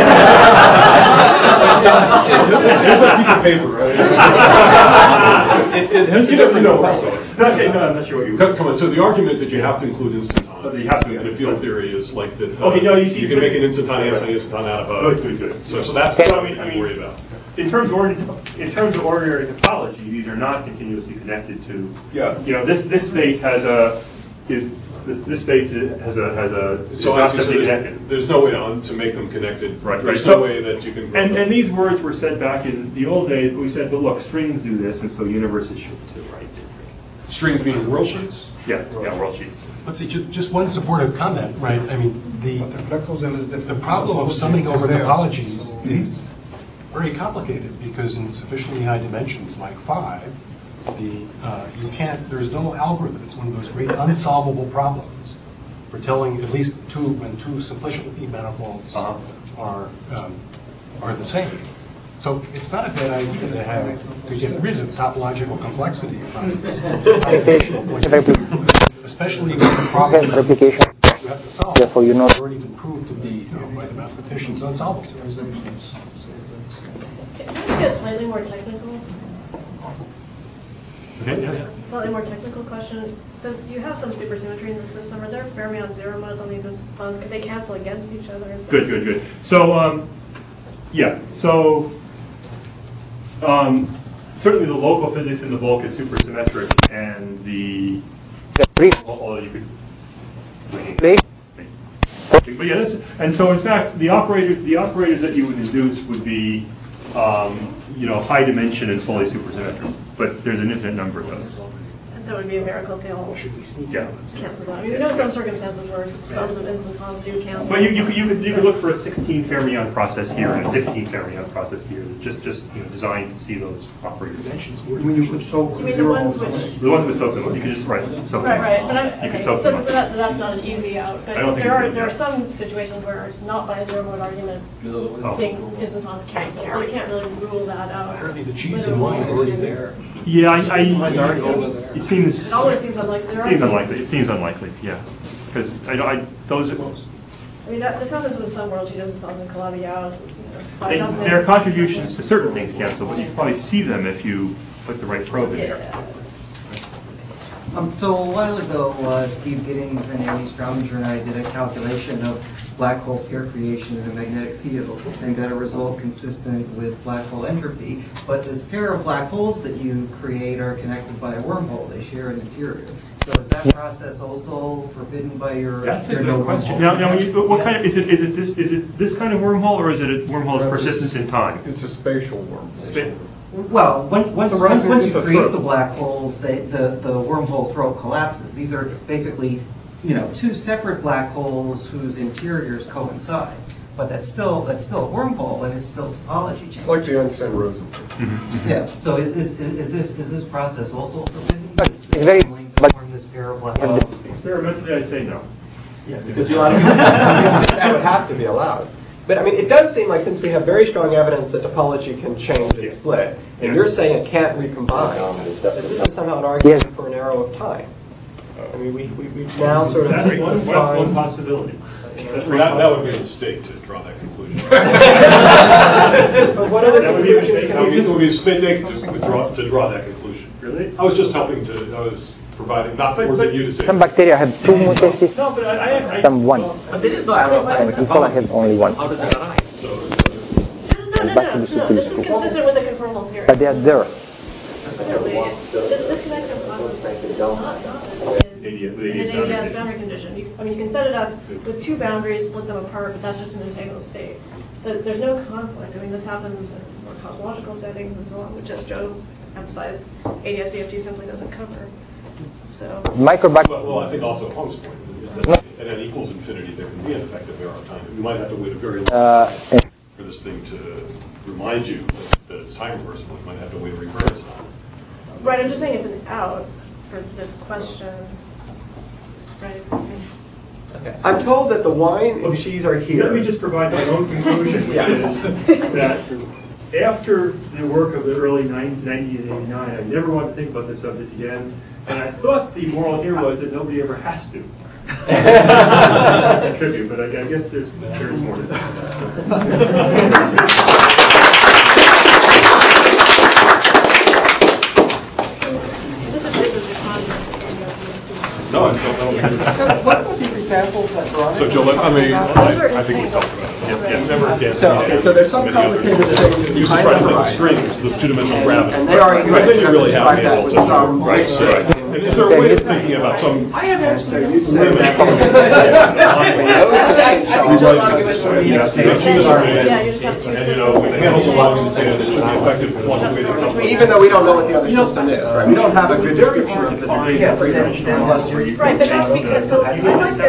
There's a piece of paper, right? it, it has you a know, different you know where I'm going. Okay, no, I'm not sure what you Come, come on, so the argument that you have to include instantaneous, Oh, you have to, and a field theory is like that. Uh, Okay, no, you see- you can make an instantaneous and an instanton out of a. Good, good, good. So, so that's So, I what mean- I you mean- worry about. In terms of ordinary, in terms of ordinary topology, these are not continuously connected to. Yeah. You know, this this space has a is this this space has a has a. So, is I see, not so simply there's, connected. there's no way to, to make them connected. Right, There's right. no So- way that you can. grow And them. and these words were said back in the old days, but we said, but look, strings do this, and so universes should too, right? Strings meaning world sheets? Yeah, yeah, world sheets. Let's see, ju- just one supportive comment, right? I mean, the, the problem of summing over topologies is very complicated because in sufficiently high dimensions like five, the uh, you can't, there's no algorithm. It's one of those great unsolvable problems for telling at least two when two simplicity manifolds Uh-huh. are um, are the same. So it's not a bad idea to have to get rid of topological complexity from a computational point of view, especially with the problem that replication. you have to solve. Therefore, you know. It's already been proved to be, you know, by the mathematicians unsolvable. Can I get slightly more technical? Okay, yeah. Slightly more technical question. So you have some supersymmetry in the system. Are there fermion zero modes on these instantons? Could they cancel against each other? Is that- Good, good, good. So, um, yeah, so um, certainly the local physics in the bulk is supersymmetric, and the although you could. But yeah, that's, and so in fact, the operators the operators that you would induce would be, um, you know, high dimension and fully supersymmetric. But there's an infinite number of those. And so it would be a miracle if they all Yeah. cancel out. I mean, we know some circumstances where sums of instantons do cancel. But you, you, could, you, could, you could look for a sixteen fermion process here and a sixteen fermion process here, just just you know, designed to see those operator dimensions. When you could soak You mean the ones which... The ones with soak them up. You could just write soak Right, them right. up. But I'm, You okay. could so, soak so, them up. that's, so that's not an easy out. But I don't think there it's are easy there are out. some situations where it's not by a zero mode argument Oh. being instantons cancel. So you can't really rule that out. Apparently the cheese and wine are already there. Yeah, I, I, Mine's already over there. it seems. It always seems unlikely. It There are seems things- unlikely. It seems unlikely. Yeah, because I, I those are. I mean, that, this happens with some world cheetahs and Calabi-Yaos. You They, know, their contributions to certain things cancel, but you can probably see them if you put the right probe in there. Yeah. Um, so a while ago, uh, Steve Giddings and Amy Strauminger and I did a calculation of black hole pair creation in a magnetic field and got a result consistent with black hole entropy. But this pair of black holes that you create are connected by a wormhole. They share an interior. So is that process also forbidden by your? That's a your good no question. wormhole Now, now, when you, what Yeah. kind of is it? Is it this? Is it this kind of wormhole, or is it a wormhole's That's a persistence s- in time? It's a spatial wormhole. Spa- Well, once, once, It's a once, rising- once it's you a create throat. the black holes, they, the, the wormhole throat collapses. These are basically, you know, two separate black holes whose interiors coincide. But that's still that's still a wormhole, and it's still topology change. It's like the Einstein-Rosen. Yeah. So is, is, is this is this process also forbidden? It's very, but Form this pair of black holes. Experimentally, I say no. Yeah, because you ought to, that would have to be allowed. But I mean, it does seem like since we have very strong evidence that topology can change and split, and Yes. you're saying it can't recombine, that this is somehow an argument Yes. for an arrow of time. I mean, we, we, we've now sort of That's one, that's one defined. possibility. That's one That, that would be a possibility. mistake to draw that conclusion. But what other That would be a conclusion mistake. It can would be- we it would be a mistake to withdraw, to draw that conclusion. Really? I was just helping to, I was providing, not But- forcing but- you to say. some bacteria have two mutations, No, but I, I, I some one. But there is no arrow of And time. E. coli have only one. How does it arise? So, No, no, no, no, no. This is consistent with the conformal theory. But they are there. Clearly, this disconnective process is not, not in Idiot- an idiot's A D boundary S boundary condition. You, I mean, you can set it up with two boundaries, split them apart, but that's just an entangled state. So there's no conflict. I mean, this happens in more cosmological settings and so on, which, as Joe emphasized, A D S C F T simply doesn't cover. So. Microbac. well, well, I think also Hong's point is that at n equals infinity, there can be an effective arrow of time. You might have to wait a very long Uh, time for this thing to remind you that, that it's time reversible. You might have to wait a recurrence time. Right, I'm just saying it's an out for this question. Right. I'm told that the wine and cheese are here. Let me just provide my own conclusion, which Yeah. is that after the work of the early nineteen eighty-nine, I never wanted to think about this subject again, and I thought the moral here was that nobody ever has to contribute, but I, I guess there's there's more to that. This is this is the concept. No, I don't know. So what about these examples that Veronica So, Joe, was let- I mean, talking about? I, I think we talked about it. Yeah, yeah. Remember, Dan, So, okay, so there's some many others. complicated things You should behind try to the think of horizon. strings, this two-dimensional And- gravity. and they argue But that then you you have really to have describe to be that able with to- some right, mixed right. things. And is there a way of thinking about some? I have actually limit? said that. Yeah, Yeah, you just have two and you know, with the handles along, you say that it should be effective fluctuating. Even though we don't know what the other system is, right? We don't have a good description of the degree of freedom. Right, but that's because, so I like